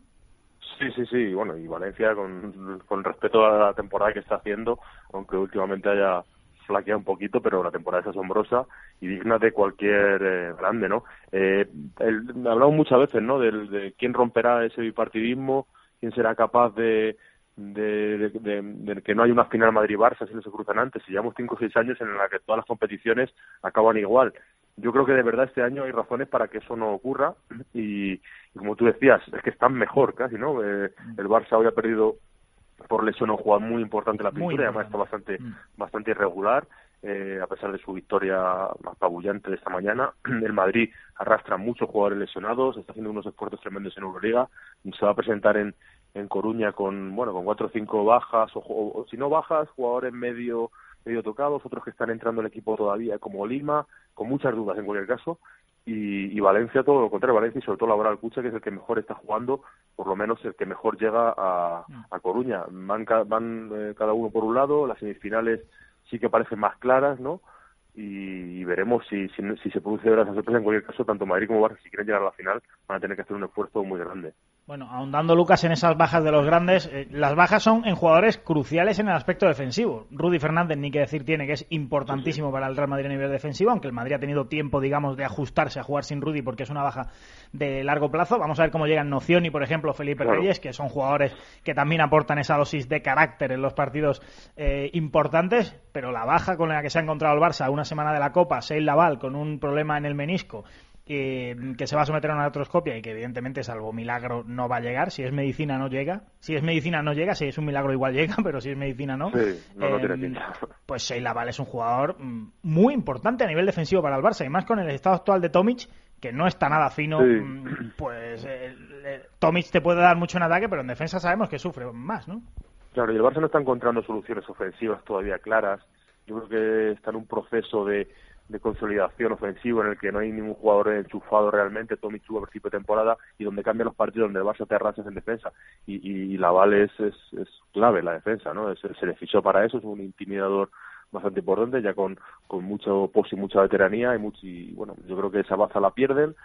Sí, bueno, y Valencia, con respecto a la temporada que está haciendo, aunque últimamente haya flaqueado un poquito, pero la temporada es asombrosa y digna de cualquier grande, ¿no? Hablamos muchas veces, ¿no?, de quién romperá ese bipartidismo, quién será capaz de que no haya una final Madrid-Barça si no se cruzan antes. Y llevamos 5 o 6 años en la que todas las competiciones acaban igual. Yo creo que de verdad este año hay razones para que eso no ocurra y como tú decías, es que están mejor casi, ¿no? El Barça hoy ha perdido por lesión a un jugador muy importante en la pintura, y además está bastante irregular, a pesar de su victoria apabullante de esta mañana. El Madrid arrastra muchos jugadores lesionados, está haciendo unos esfuerzos tremendos en Euroliga, se va a presentar en Coruña con 4 o 5 bajas, o si no bajas, jugadores medio tocados, otros que están entrando al equipo todavía, como Lima, con muchas dudas en cualquier caso, y Valencia todo lo contrario, Valencia y sobre todo Laboral Cucha, que es el que mejor está jugando, por lo menos el que mejor llega a Coruña. Van cada uno por un lado, las semifinales sí que parecen más claras, ¿no? Y veremos si se produce esa sorpresa. En cualquier caso, tanto Madrid como Barça, si quieren llegar a la final, van a tener que hacer un esfuerzo muy grande. Bueno, ahondando, Lucas, en esas bajas de los grandes, las bajas son en jugadores cruciales en el aspecto defensivo. Rudy Fernández, ni que decir tiene, que es importantísimo para el Real Madrid a nivel defensivo, aunque el Madrid ha tenido tiempo, digamos, de ajustarse a jugar sin Rudy porque es una baja de largo plazo. Vamos a ver cómo llegan Nocioni, por ejemplo, Felipe Reyes, que son jugadores que también aportan esa dosis de carácter en los partidos importantes, pero la baja con la que se ha encontrado el Barça una semana de la Copa, Seyl Laval con un problema en el menisco, que se va a someter a una artroscopia y que evidentemente, salvo milagro, no va a llegar. Si es medicina no llega, si es un milagro igual llega, pero si es medicina no. Sí, no tiene pinta. Pues Seyl Laval es un jugador muy importante a nivel defensivo para el Barça, y más con el estado actual de Tomic, que no está nada fino. Pues Tomic te puede dar mucho en ataque, pero en defensa sabemos que sufre más, ¿no? Claro, y el Barça no está encontrando soluciones ofensivas todavía claras. Yo creo que está en un proceso de consolidación ofensivo en el que no hay ningún jugador enchufado realmente. Tomic tuvo a principio de temporada, y donde cambian los partidos, donde el Barça te arrasas en defensa, y Laval es clave en la defensa, ¿no? Se le fichó para eso, es un intimidador bastante importante, ya con mucho post y mucha veteranía, y bueno, yo creo que esa baza la pierden.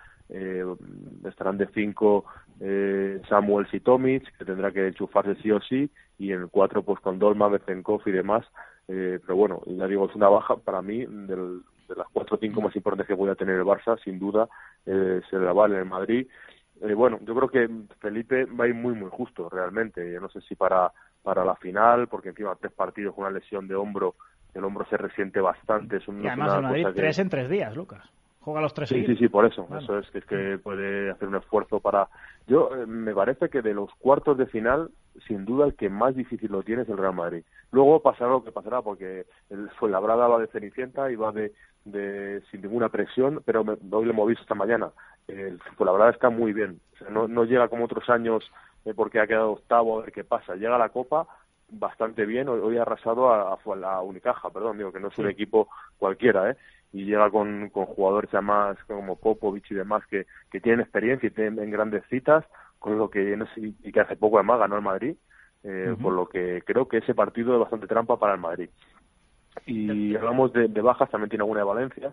Estarán de 5 Samuels y Tomic, que tendrá que enchufarse sí o sí, y en el 4 pues con Dolman, Bezenkov y demás. Pero bueno, ya digo, es una baja para mí de las 4 o 5 más importantes que pueda tener el Barça, sin duda. Se la vale en el Madrid. Bueno, yo creo que Felipe va a ir muy muy justo realmente. Yo no sé si para la final, porque encima 3 partidos con una lesión de hombro, el hombro se resiente bastante. Y además el Madrid 3 en 3 días, Lucas. Juega los 3 seguidos. Sí, por eso. Bueno. Eso es que puede hacer un esfuerzo para... Yo me parece que de los cuartos de final, sin duda el que más difícil lo tiene es el Real Madrid. Luego pasará lo que pasará, porque el Fuenlabrada va de Cenicienta y va de sin ninguna presión, pero hoy lo hemos visto esta mañana. la verdad está muy bien. O sea, no llega como otros años porque ha quedado octavo, a ver qué pasa. Llega a la Copa bastante bien. Hoy ha arrasado a Unicaja, digo que no es un equipo cualquiera, y llega con jugadores además como Popovic y demás que tienen experiencia y tienen grandes citas, con lo que y que hace poco además ganó el Madrid, por lo que creo que ese partido es bastante trampa para el Madrid. Y hablamos de bajas, también tiene alguna de Valencia,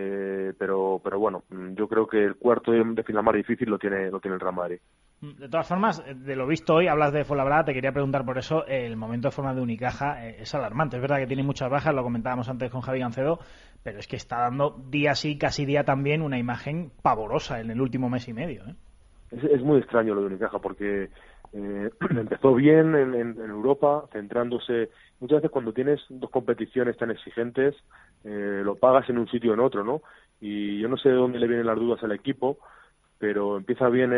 pero bueno, yo creo que el cuarto de final más difícil lo tiene el Real Madrid. De todas formas, de lo visto hoy, hablas de Fuenlabrada, te quería preguntar por eso, el momento de forma de Unicaja es alarmante. Es verdad que tiene muchas bajas, lo comentábamos antes con Javi Gancedo, pero es que está dando día sí, casi día también, una imagen pavorosa en el último mes y medio. Es muy extraño lo de Unicaja, porque empezó bien en Europa, centrándose. Muchas veces cuando tienes dos competiciones tan exigentes, lo pagas en un sitio o en otro, ¿no? Y yo no sé de dónde le vienen las dudas al equipo, pero empieza bien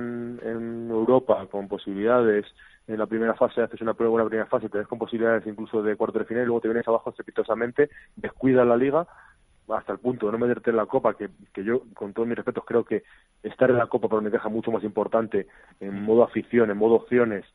en Europa, con posibilidades. En la primera fase haces una prueba, una primera fase, te ves con posibilidades incluso de cuarto de final, y luego te vienes abajo estrepitosamente, descuidas la liga hasta el punto de no meterte en la Copa, que yo, con todos mis respetos, creo que estar en la Copa para Unicaja es mucho más importante en modo afición, en modo opciones,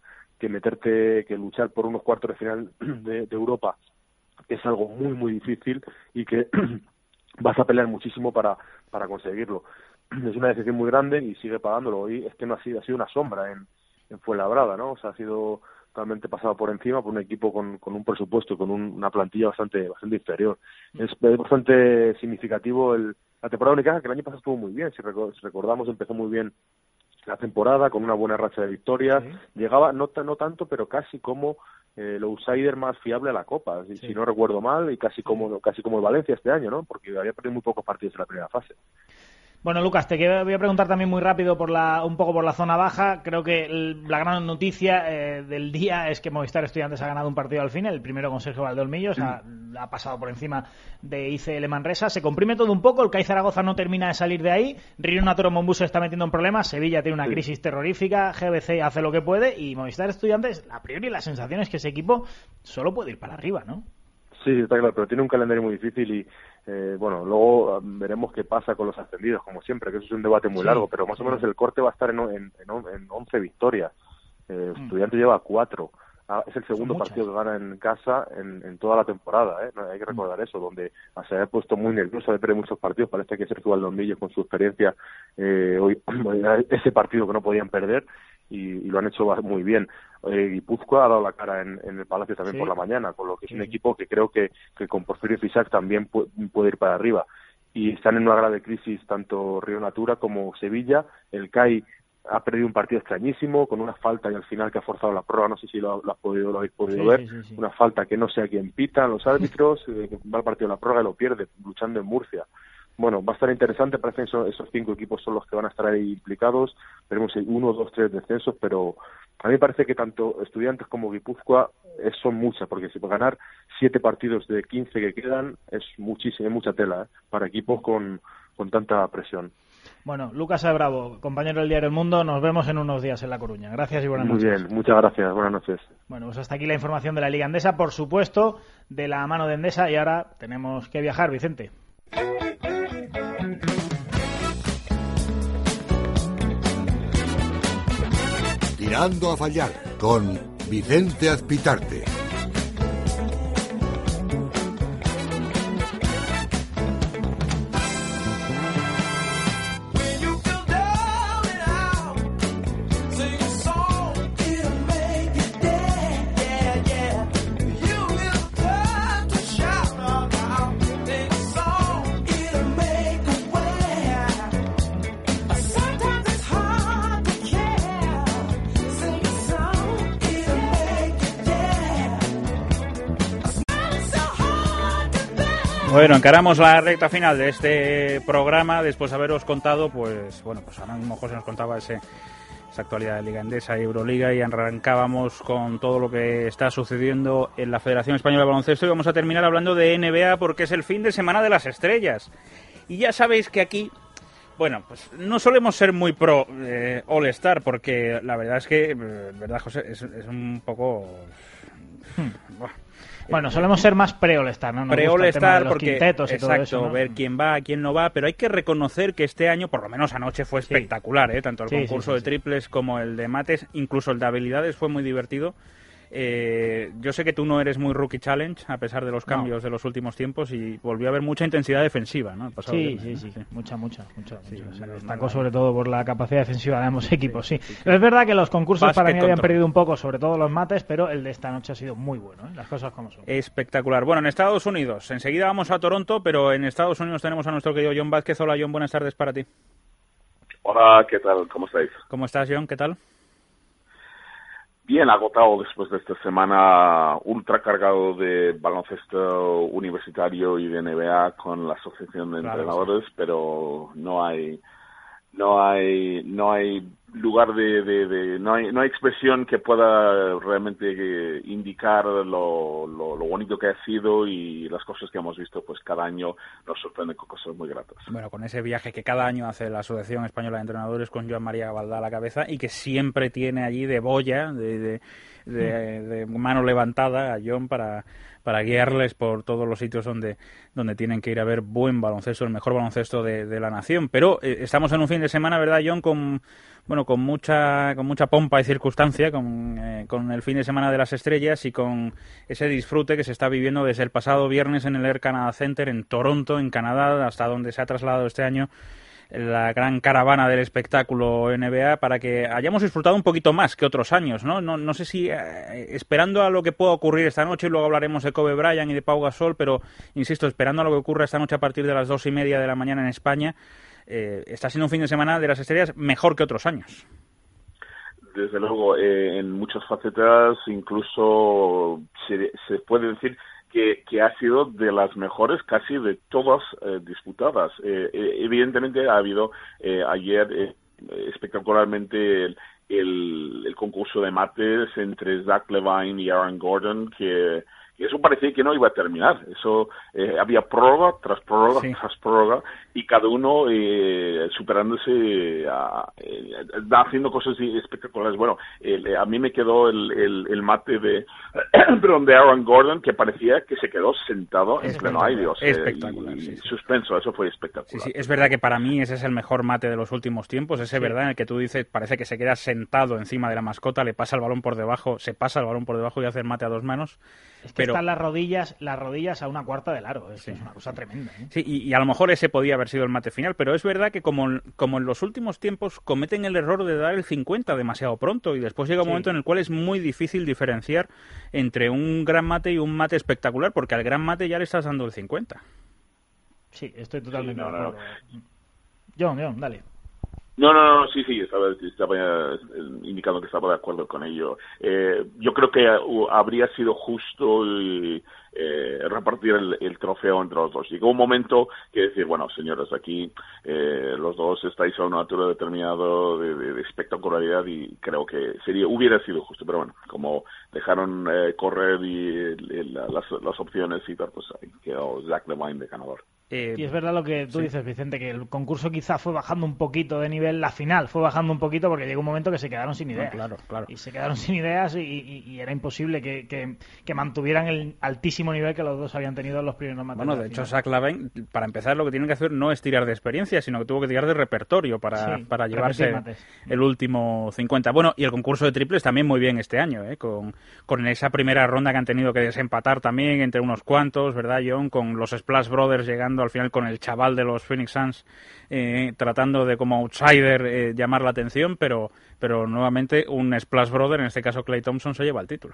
que luchar por unos cuartos de final de Europa, que es algo muy, muy difícil y que vas a pelear muchísimo para conseguirlo. Es una decisión muy grande y sigue pagándolo. Hoy es que no ha sido una sombra en Fuenlabrada, ¿no? O sea, ha sido totalmente pasado por encima por un equipo con un presupuesto y con una plantilla bastante inferior. Es bastante significativo la temporada de Unicaja, que el año pasado estuvo muy bien. Si recordamos, empezó muy bien la temporada con una buena racha de victorias. Sí. Llegaba, no tanto, pero casi como el outsider más fiable a la Copa, si no recuerdo mal, y casi como el Valencia este año, ¿no? Porque había perdido muy pocos partidos en la primera fase. Bueno, Lucas, te voy a preguntar también muy rápido un poco por la zona baja. Creo que la gran noticia del día es que Movistar Estudiantes ha ganado un partido al fin, el primero con Sergio Valdeolmillos, ha pasado por encima de ICL Manresa. Se comprime todo un poco, el CAI Zaragoza no termina de salir de ahí, Río Natoro Mombuso está metiendo en problemas, Sevilla tiene una crisis terrorífica, GBC hace lo que puede y Movistar Estudiantes, a priori la sensación es que ese equipo solo puede ir para arriba, ¿no? Sí, está claro, pero tiene un calendario muy difícil y bueno, luego veremos qué pasa con los ascendidos, como siempre, que eso es un debate muy largo, pero más o menos el corte va a estar en 11 victorias. Estudiante lleva 4. Es el segundo partido que gana en casa en toda la temporada, hay que recordar eso, donde se había puesto muy nervioso de perder muchos partidos. Parece que Sergio Valdeolmillos, con su experiencia, hoy ese partido que no podían perder y lo han hecho muy bien. Guipúzcoa ha dado la cara en el Palacio también por la mañana, con lo que es un equipo que creo que con Porfirio Fisac también puede ir para arriba. Y están en una grave crisis tanto Río Natura como Sevilla. El CAI ha perdido un partido extrañísimo, con una falta y al final que ha forzado la prórroga, no sé si lo habéis podido ver, una falta que no sé a quién pitan los árbitros, va al partido de la prórroga y lo pierde, luchando en Murcia. Bueno, va a estar interesante, parece que esos 5 equipos son los que van a estar ahí implicados, veremos 1, 2, 3 descensos, pero a mí me parece que tanto Estudiantes como Guipúzcoa son muchas, porque si puede ganar 7 partidos de 15 que quedan es mucha tela para equipos con tanta presión. Bueno, Lucas Bravo, compañero del diario El Mundo, nos vemos en unos días en La Coruña. Gracias y buenas noches. Muy bien, muchas gracias, buenas noches. Bueno, pues hasta aquí la información de la Liga Endesa, por supuesto, de la mano de Endesa, y ahora tenemos que viajar, Vicente. Tirando a fallar, con Vicente Azpitarte. Bueno, encaramos la recta final de este programa después de haberos contado, pues ahora mismo José nos contaba esa actualidad de Liga Endesa y Euroliga, y arrancábamos con todo lo que está sucediendo en la Federación Española de Baloncesto y vamos a terminar hablando de NBA porque es el fin de semana de las estrellas. Y ya sabéis que aquí, bueno, pues no solemos ser muy pro All-Star porque la verdad es que, ¿verdad, José? Es un poco Bueno, solemos ser más pre-All-Star, ¿no? Pre-All-Star porque, quintetos y exacto, todo eso, ¿no? ver quién va, quién no va, pero hay que reconocer que este año, por lo menos anoche, fue espectacular, tanto el concurso de triples como el de mates, incluso el de habilidades fue muy divertido. Yo sé que tú no eres muy Rookie Challenge, a pesar de los cambios de los últimos tiempos, y volvió a haber mucha intensidad defensiva, ¿no? Sí, mucha. Se destacó sobre todo por la capacidad defensiva de ambos equipos, sí. Pero es verdad que los concursos para mí habían perdido un poco, sobre todo los mates, pero el de esta noche ha sido muy bueno, las cosas como son. Espectacular. Bueno, en Estados Unidos, enseguida vamos a Toronto, pero en Estados Unidos tenemos a nuestro querido John Vázquez. Hola, John, buenas tardes para ti. Hola, ¿qué tal? ¿Cómo estáis? ¿Cómo estás, John? ¿Qué tal? Bien agotado después de esta semana ultra cargado de baloncesto universitario y de NBA con la asociación de entrenadores, pero no hay lugar no hay expresión que pueda realmente indicar lo bonito que ha sido, y las cosas que hemos visto pues cada año nos sorprenden con cosas muy gratas. Bueno, con ese viaje que cada año hace la Asociación Española de Entrenadores con Joan María Gabaldá a la cabeza, y que siempre tiene allí de boya, de mano levantada a John para guiarles por todos los sitios donde tienen que ir a ver buen baloncesto, el mejor baloncesto de la nación. Pero estamos en un fin de semana, ¿verdad, John? Con mucha pompa y circunstancia, con el fin de semana de las estrellas y con ese disfrute que se está viviendo desde el pasado viernes en el Air Canada Center en Toronto, en Canadá, hasta donde se ha trasladado este año la gran caravana del espectáculo NBA, para que hayamos disfrutado un poquito más que otros años, ¿no? No sé si esperando a lo que pueda ocurrir esta noche, y luego hablaremos de Kobe Bryant y de Pau Gasol, pero insisto, esperando a lo que ocurra esta noche a partir de las 2:30 de la mañana en España, está siendo un fin de semana de las estrellas mejor que otros años. Desde luego, en muchas facetas, incluso se puede decir que ha sido de las mejores casi de todas disputadas. Evidentemente ha habido ayer espectacularmente el concurso de mates entre Zach Levine y Aaron Gordon, que eso parecía que no iba a terminar. Eso había prórroga tras prórroga tras prórroga, y cada uno superándose, haciendo cosas espectaculares. Bueno, a mí me quedó el mate de Aaron Gordon, que parecía que se quedó sentado en pleno aire. Espectacular. Suspenso, eso fue espectacular. Sí, es verdad que para mí ese es el mejor mate de los últimos tiempos, verdad, en el que tú dices, parece que se queda sentado encima de la mascota, le pasa el balón por debajo, se pasa el balón por debajo y hace el mate a dos manos. Es que están las rodillas a una cuarta del aro, es una cosa tremenda. Sí, y a lo mejor ese podía haber sido el mate final, pero es verdad que como en los últimos tiempos cometen el error de dar el 50 demasiado pronto, y después llega un momento en el cual es muy difícil diferenciar entre un gran mate y un mate espectacular, porque al gran mate ya le estás dando el 50. Sí, estoy totalmente de acuerdo. John, dale. No, sí, estaba indicando que estaba de acuerdo con ello. Yo creo que habría sido justo repartir el trofeo entre los dos. Llegó un momento que decir, bueno, señores, aquí los dos estáis a una altura determinada de espectacularidad, y creo que hubiera sido justo, pero bueno, como dejaron correr y las opciones y tal, pues ahí quedó Zach Levine de ganador. Y es verdad lo que tú dices, Vicente, que el concurso quizá fue bajando un poquito de nivel, la final fue bajando un poquito porque llegó un momento que se quedaron sin ideas. Claro. Y se quedaron sin ideas y era imposible que mantuvieran el altísimo nivel que los dos habían tenido en los primeros mates. Bueno, de hecho, Zach Levine, para empezar, lo que tienen que hacer no es tirar de experiencia, sino que tuvo que tirar de repertorio para llevarse el último 50. Bueno, y el concurso de triples también muy bien este año, con esa primera ronda que han tenido que desempatar también entre unos cuantos, ¿verdad, John? Con los Splash Brothers llegando al final con el chaval de los Phoenix Suns tratando de como outsider llamar la atención, pero nuevamente un Splash Brother, en este caso Klay Thompson, se lleva el título.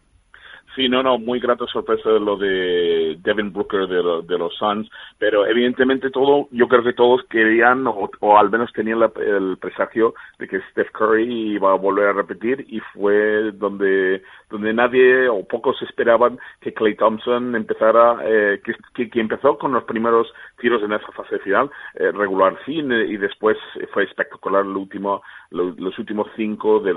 Sí, muy grata sorpresa lo de Devin Booker de los Suns, pero evidentemente yo creo que todos querían o al menos tenían el presagio de que Steph Curry iba a volver a repetir, y fue donde nadie o pocos esperaban que Klay Thompson empezara, que empezó con los primeros tiros en esa fase final regular, y después fue espectacular los últimos 5 de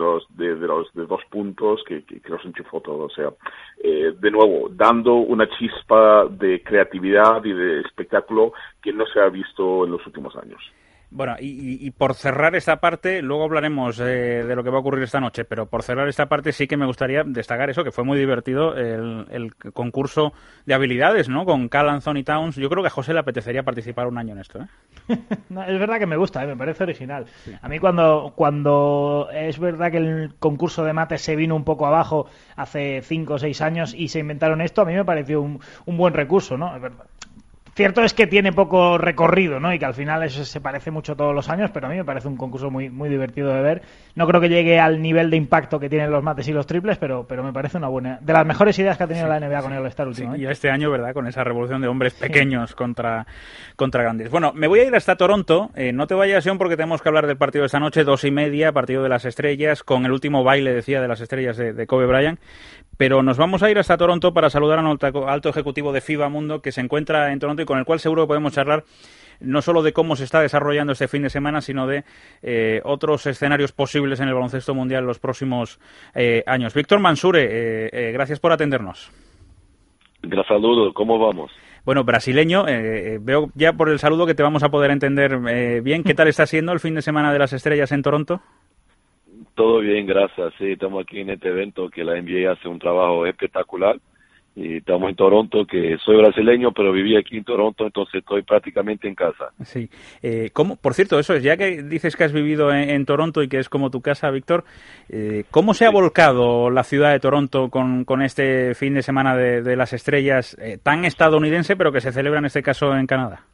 2 puntos que los enchufó todo, o sea, de nuevo, dando una chispa de creatividad y de espectáculo que no se ha visto en los últimos años. Bueno, y por cerrar esta parte, luego hablaremos de lo que va a ocurrir esta noche, pero por cerrar esta parte sí que me gustaría destacar eso, que fue muy divertido el concurso de habilidades, ¿no? Con Karl Anthony Towns. Yo creo que a José le apetecería participar un año en esto, ¿eh? No, es verdad que me gusta, me parece original. Sí. A mí cuando es verdad que el concurso de mates se vino un poco abajo hace 5 o 6 años y se inventaron esto, a mí me pareció un buen recurso, ¿no? Es verdad. Cierto es que tiene poco recorrido, ¿no? Y que al final eso se parece mucho todos los años, pero a mí me parece un concurso muy, muy divertido de ver. No creo que llegue al nivel de impacto que tienen los mates y los triples, pero me parece una buena... De las mejores ideas que ha tenido la NBA con el All-Star últimamente. Sí, y este año, ¿verdad? Con esa revolución de hombres pequeños contra grandes. Bueno, me voy a ir hasta Toronto. No te vayas, John, porque tenemos que hablar del partido de esta noche, 2:30, partido de las estrellas, con el último baile, decía, de las estrellas de Kobe Bryant. Pero nos vamos a ir hasta Toronto para saludar a un alto ejecutivo de FIBA Mundo que se encuentra en Toronto y con el cual seguro que podemos charlar no solo de cómo se está desarrollando este fin de semana, sino de otros escenarios posibles en el baloncesto mundial en los próximos años. Víctor Mansure, gracias por atendernos. Gracias, saludos. ¿Cómo vamos? Bueno, brasileño, veo ya por el saludo que te vamos a poder entender bien. ¿Qué tal está siendo el fin de semana de las estrellas en Toronto? Todo bien, gracias. Sí, estamos aquí en este evento que la NBA hace un trabajo espectacular y estamos en Toronto, que soy brasileño, pero viví aquí en Toronto, entonces estoy prácticamente en casa. Sí. ¿Cómo? Por cierto, eso es, ya que dices que has vivido en Toronto y que es como tu casa, Víctor, ¿cómo se ha volcado la ciudad de Toronto con este fin de semana de las estrellas tan estadounidense, pero que se celebra en este caso en Canadá?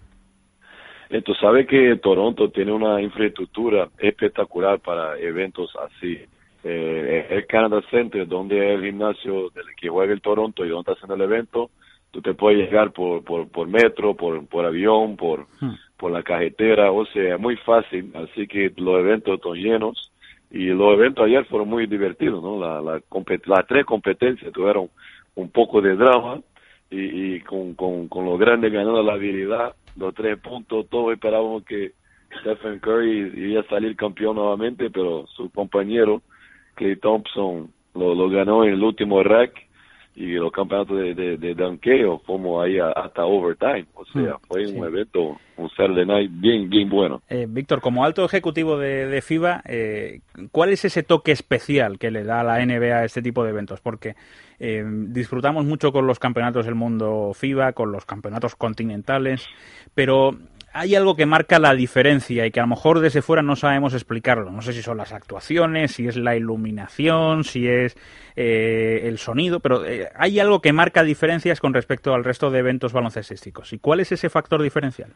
Tú sabes que Toronto tiene una infraestructura espectacular para eventos así. El Canada Center, donde es el gimnasio del que juega el Toronto y donde hacen el evento, tú te puedes llegar por metro, por avión, por la carretera, o sea, es muy fácil, así que los eventos están llenos y los eventos ayer fueron muy divertidos, ¿no? Las 3 competencias tuvieron un poco de drama y con los grandes ganando la habilidad, los 3 puntos, todos esperábamos que Stephen Curry iba a salir campeón nuevamente, pero su compañero Klay Thompson lo ganó en el último rack y los campeonatos de donkeo fuimos ahí hasta overtime, o sea, fue un evento, un Saturday night bien bueno. Víctor, como alto ejecutivo de FIBA, ¿cuál es ese toque especial que le da a la NBA a este tipo de eventos? Porque disfrutamos mucho con los campeonatos del mundo FIBA, con los campeonatos continentales, pero hay algo que marca la diferencia y que a lo mejor desde fuera no sabemos explicarlo. No sé si son las actuaciones, si es la iluminación, si es el sonido, pero hay algo que marca diferencias con respecto al resto de eventos baloncestísticos. ¿Y cuál es ese factor diferencial?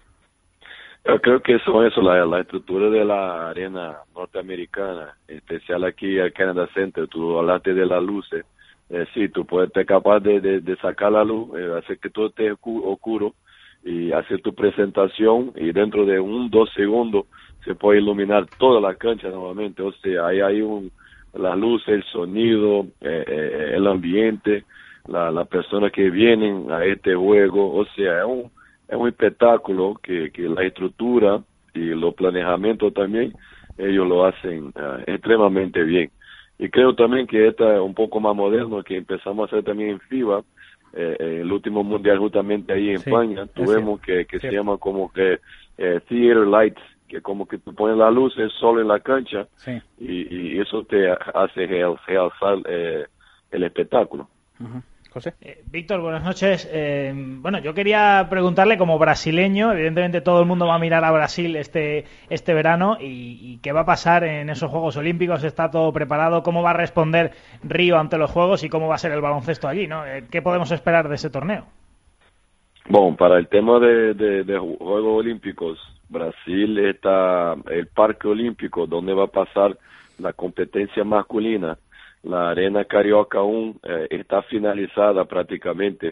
Yo creo que eso la estructura de la arena norteamericana, especial aquí al Canada Center. Tú hablaste de las luces. Sí, tú puedes ser capaz de sacar la luz, hacer que todo esté oscuro y hacer tu presentación y dentro de 2 segundos se puede iluminar toda la cancha nuevamente. O sea, ahí hay las luces, el sonido, el ambiente, las personas que vienen a este juego. O sea, es un espectáculo que la estructura y los planeamientos también, ellos lo hacen extremadamente bien. Y creo también que esta es un poco más moderno, que empezamos a hacer también en FIBA. El último mundial justamente ahí en España tuvimos que se llama como que theater lights, que como que tú pones la luz solo en la cancha y eso te hace realzar el espectáculo. José. Víctor, buenas noches. Bueno, yo quería preguntarle, como brasileño, evidentemente todo el mundo va a mirar a Brasil este verano y qué va a pasar en esos Juegos Olímpicos. ¿Está todo preparado? ¿Cómo va a responder Río ante los Juegos y cómo va a ser el baloncesto allí, ¿no? ¿Qué podemos esperar de ese torneo? Bueno, para el tema de Juegos Olímpicos, Brasil está el Parque Olímpico, donde va a pasar la competencia masculina. La Arena Carioca 1 está finalizada prácticamente.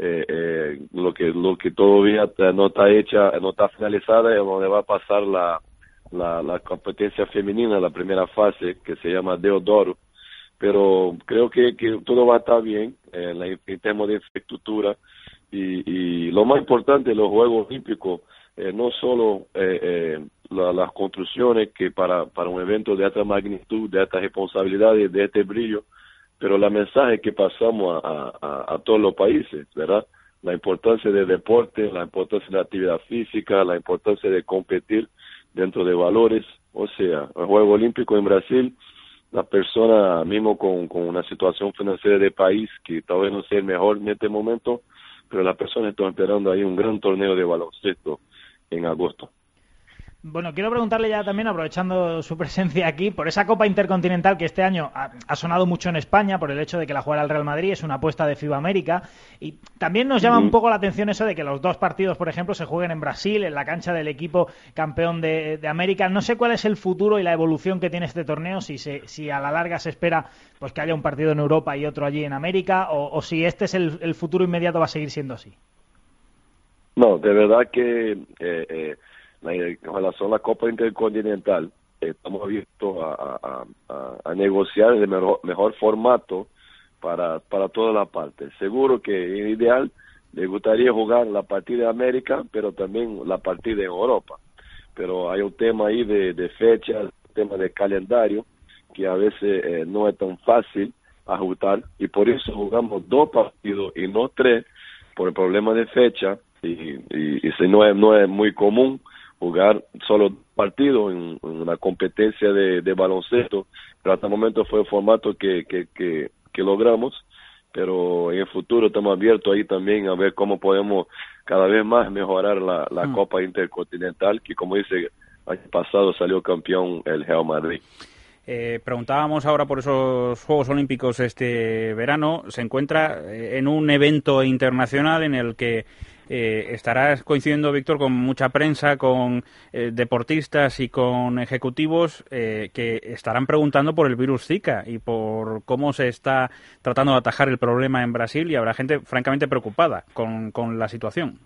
Lo que todavía no está hecha, no está finalizada, es donde va a pasar la competencia femenina, la primera fase, que se llama Deodoro. Pero creo que todo va a estar bien en temas de infraestructura y lo más importante de los Juegos Olímpicos, no solo las construcciones, que para un evento de esta magnitud, de esta responsabilidad y de este brillo, pero la mensaje que pasamos a todos los países, ¿verdad? la importancia del deporte, la importancia de la actividad física, la importancia de competir dentro de valores. O sea, el Juego Olímpico en Brasil, la persona mismo con una situación financiera del país que tal vez no sea el mejor en este momento, pero la persona está esperando ahí un gran torneo de baloncesto en agosto. Bueno, quiero preguntarle ya también, aprovechando su presencia aquí, por esa Copa Intercontinental que este año ha sonado mucho en España por el hecho de que la juega el Real Madrid, es una apuesta de FIBA América, y también nos llama un poco la atención eso de que los dos partidos, por ejemplo, se jueguen en Brasil, en la cancha del equipo campeón de América. No sé cuál es el futuro y la evolución que tiene este torneo, si a la larga se espera pues que haya un partido en Europa y otro allí en América, o si este es el futuro inmediato, va a seguir siendo así. No, de verdad que en relación a la Copa Intercontinental, estamos abiertos a negociar el mejor formato para todas las partes. Seguro que en ideal le gustaría jugar la partida de América, pero también la partida en Europa. Pero hay un tema ahí de fecha, un tema de calendario, que a veces no es tan fácil ajustar, y por eso jugamos 2 partidos y no 3, por el problema de fecha, y si no es muy común jugar solo 2 partidos en una competencia de baloncesto, pero hasta el momento fue el formato que logramos, pero en el futuro estamos abiertos ahí también a ver cómo podemos cada vez más mejorar la Copa Intercontinental, que como dice, año pasado salió campeón el Real Madrid. Preguntábamos ahora por esos Juegos Olímpicos este verano. Se encuentra en un evento internacional en el que estarás coincidiendo, Víctor, con mucha prensa, con deportistas y con ejecutivos que estarán preguntando por el virus Zika y por cómo se está tratando de atajar el problema en Brasil, y habrá gente francamente preocupada con la situación.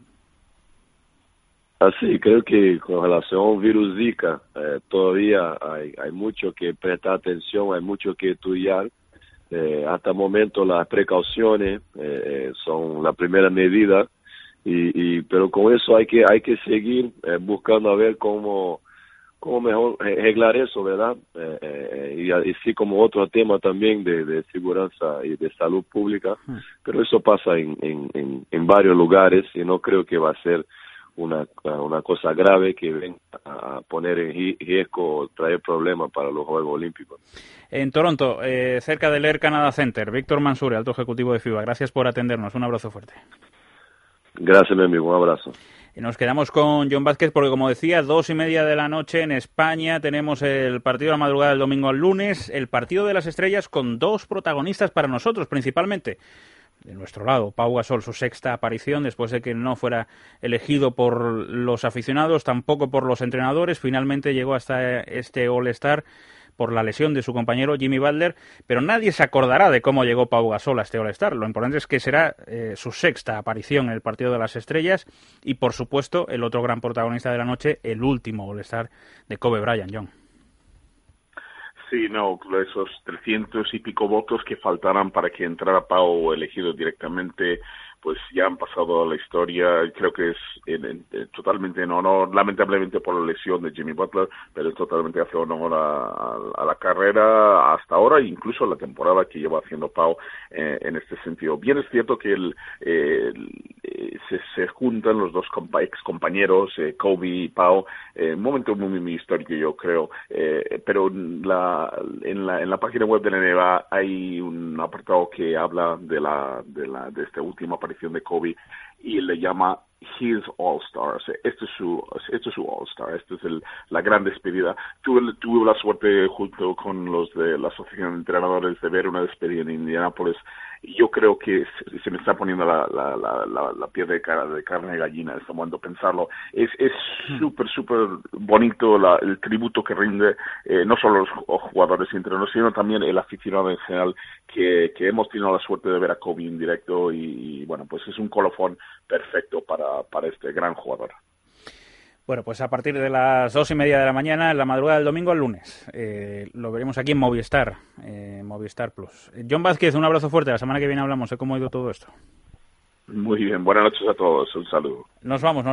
Así, creo que con relación al virus Zika, todavía hay mucho que prestar atención, hay mucho que estudiar. Hasta el momento las precauciones son la primera medida, pero con eso hay que seguir buscando a ver cómo mejor arreglar eso, ¿verdad? Y así como otro tema también de seguridad y de salud pública, pero eso pasa en varios lugares y no creo que va a ser una cosa grave que venga a poner en riesgo o traer problemas para los Juegos Olímpicos. En Toronto, cerca del Air Canada Center, Víctor Mansur, alto ejecutivo de FIBA, gracias por atendernos, un abrazo fuerte. Gracias, mi amigo, un abrazo. Nos quedamos con John Vázquez porque, como decía, 2:30 de la noche en España tenemos el partido de la madrugada del domingo al lunes, el partido de las estrellas con 2 protagonistas para nosotros, principalmente. De nuestro lado, Pau Gasol, su 6ª aparición después de que no fuera elegido por los aficionados, tampoco por los entrenadores. Finalmente llegó hasta este All-Star por la lesión de su compañero Jimmy Butler, pero nadie se acordará de cómo llegó Pau Gasol a este All-Star. Lo importante es que será su 6ª aparición en el partido de las estrellas y, por supuesto, el otro gran protagonista de la noche, el último All-Star de Kobe Bryant, John. Sí, no, esos 300 y pico votos que faltaran para que entrara Pau elegido directamente, pues ya han pasado a la historia. Creo que es totalmente en honor, lamentablemente por la lesión de Jimmy Butler, pero es totalmente hace honor a la carrera hasta ahora e incluso a la temporada que lleva haciendo Pau en este sentido. Bien es cierto que se juntan los dos ex compañeros, Kobe y Pau, un momento muy histórico, yo creo, pero en la página web de la NBA hay un apartado que habla de esta última aparición de Kobe y le llama His All-Star. O sea, este es su All-Star, esta es la gran despedida. Tuve la suerte junto con los de la Asociación de Entrenadores de ver una despedida en Indianápolis. Yo creo que se me está poniendo la piel de carne de gallina en este momento pensarlo. Es súper bonito el tributo que rinde no solo los jugadores y entrenadores, sino también el aficionado en general que hemos tenido la suerte de ver a Kobe en directo y bueno, pues es un colofón perfecto para este gran jugador. Bueno, pues a partir de las 2:30 de la mañana, en la madrugada del domingo al lunes, lo veremos aquí en Movistar Plus. John Vázquez, un abrazo fuerte. La semana que viene hablamos de cómo ha ido todo esto. Muy bien, buenas noches a todos. Un saludo. Nos vamos.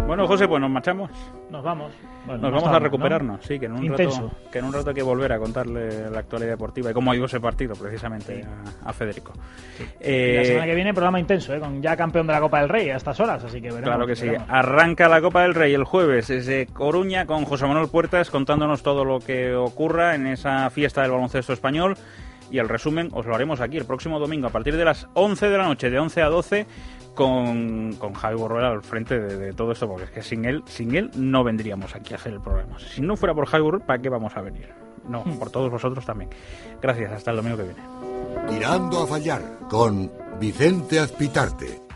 Bueno, José, pues nos marchamos. Nos vamos. Bueno, nos vamos a recuperarnos, ¿no? Sí, que en un rato hay que volver a contarle la actualidad deportiva y cómo ha ido ese partido, precisamente, a Federico. Sí. La semana que viene, programa intenso, con ya campeón de la Copa del Rey a estas horas, así que veremos. Claro que sí. Arranca la Copa del Rey el jueves desde Coruña con José Manuel Puertas contándonos todo lo que ocurra en esa fiesta del baloncesto español. Y el resumen os lo haremos aquí el próximo domingo a partir de las 11 de la noche, de 11 a 12, con Javi Borruela al frente de todo esto, porque es que sin él no vendríamos aquí a hacer el programa. Si no fuera por Javi Borruela, ¿para qué vamos a venir? No, por todos vosotros también. Gracias, hasta el domingo que viene. Tirando a fallar, con Vicente Azpitarte.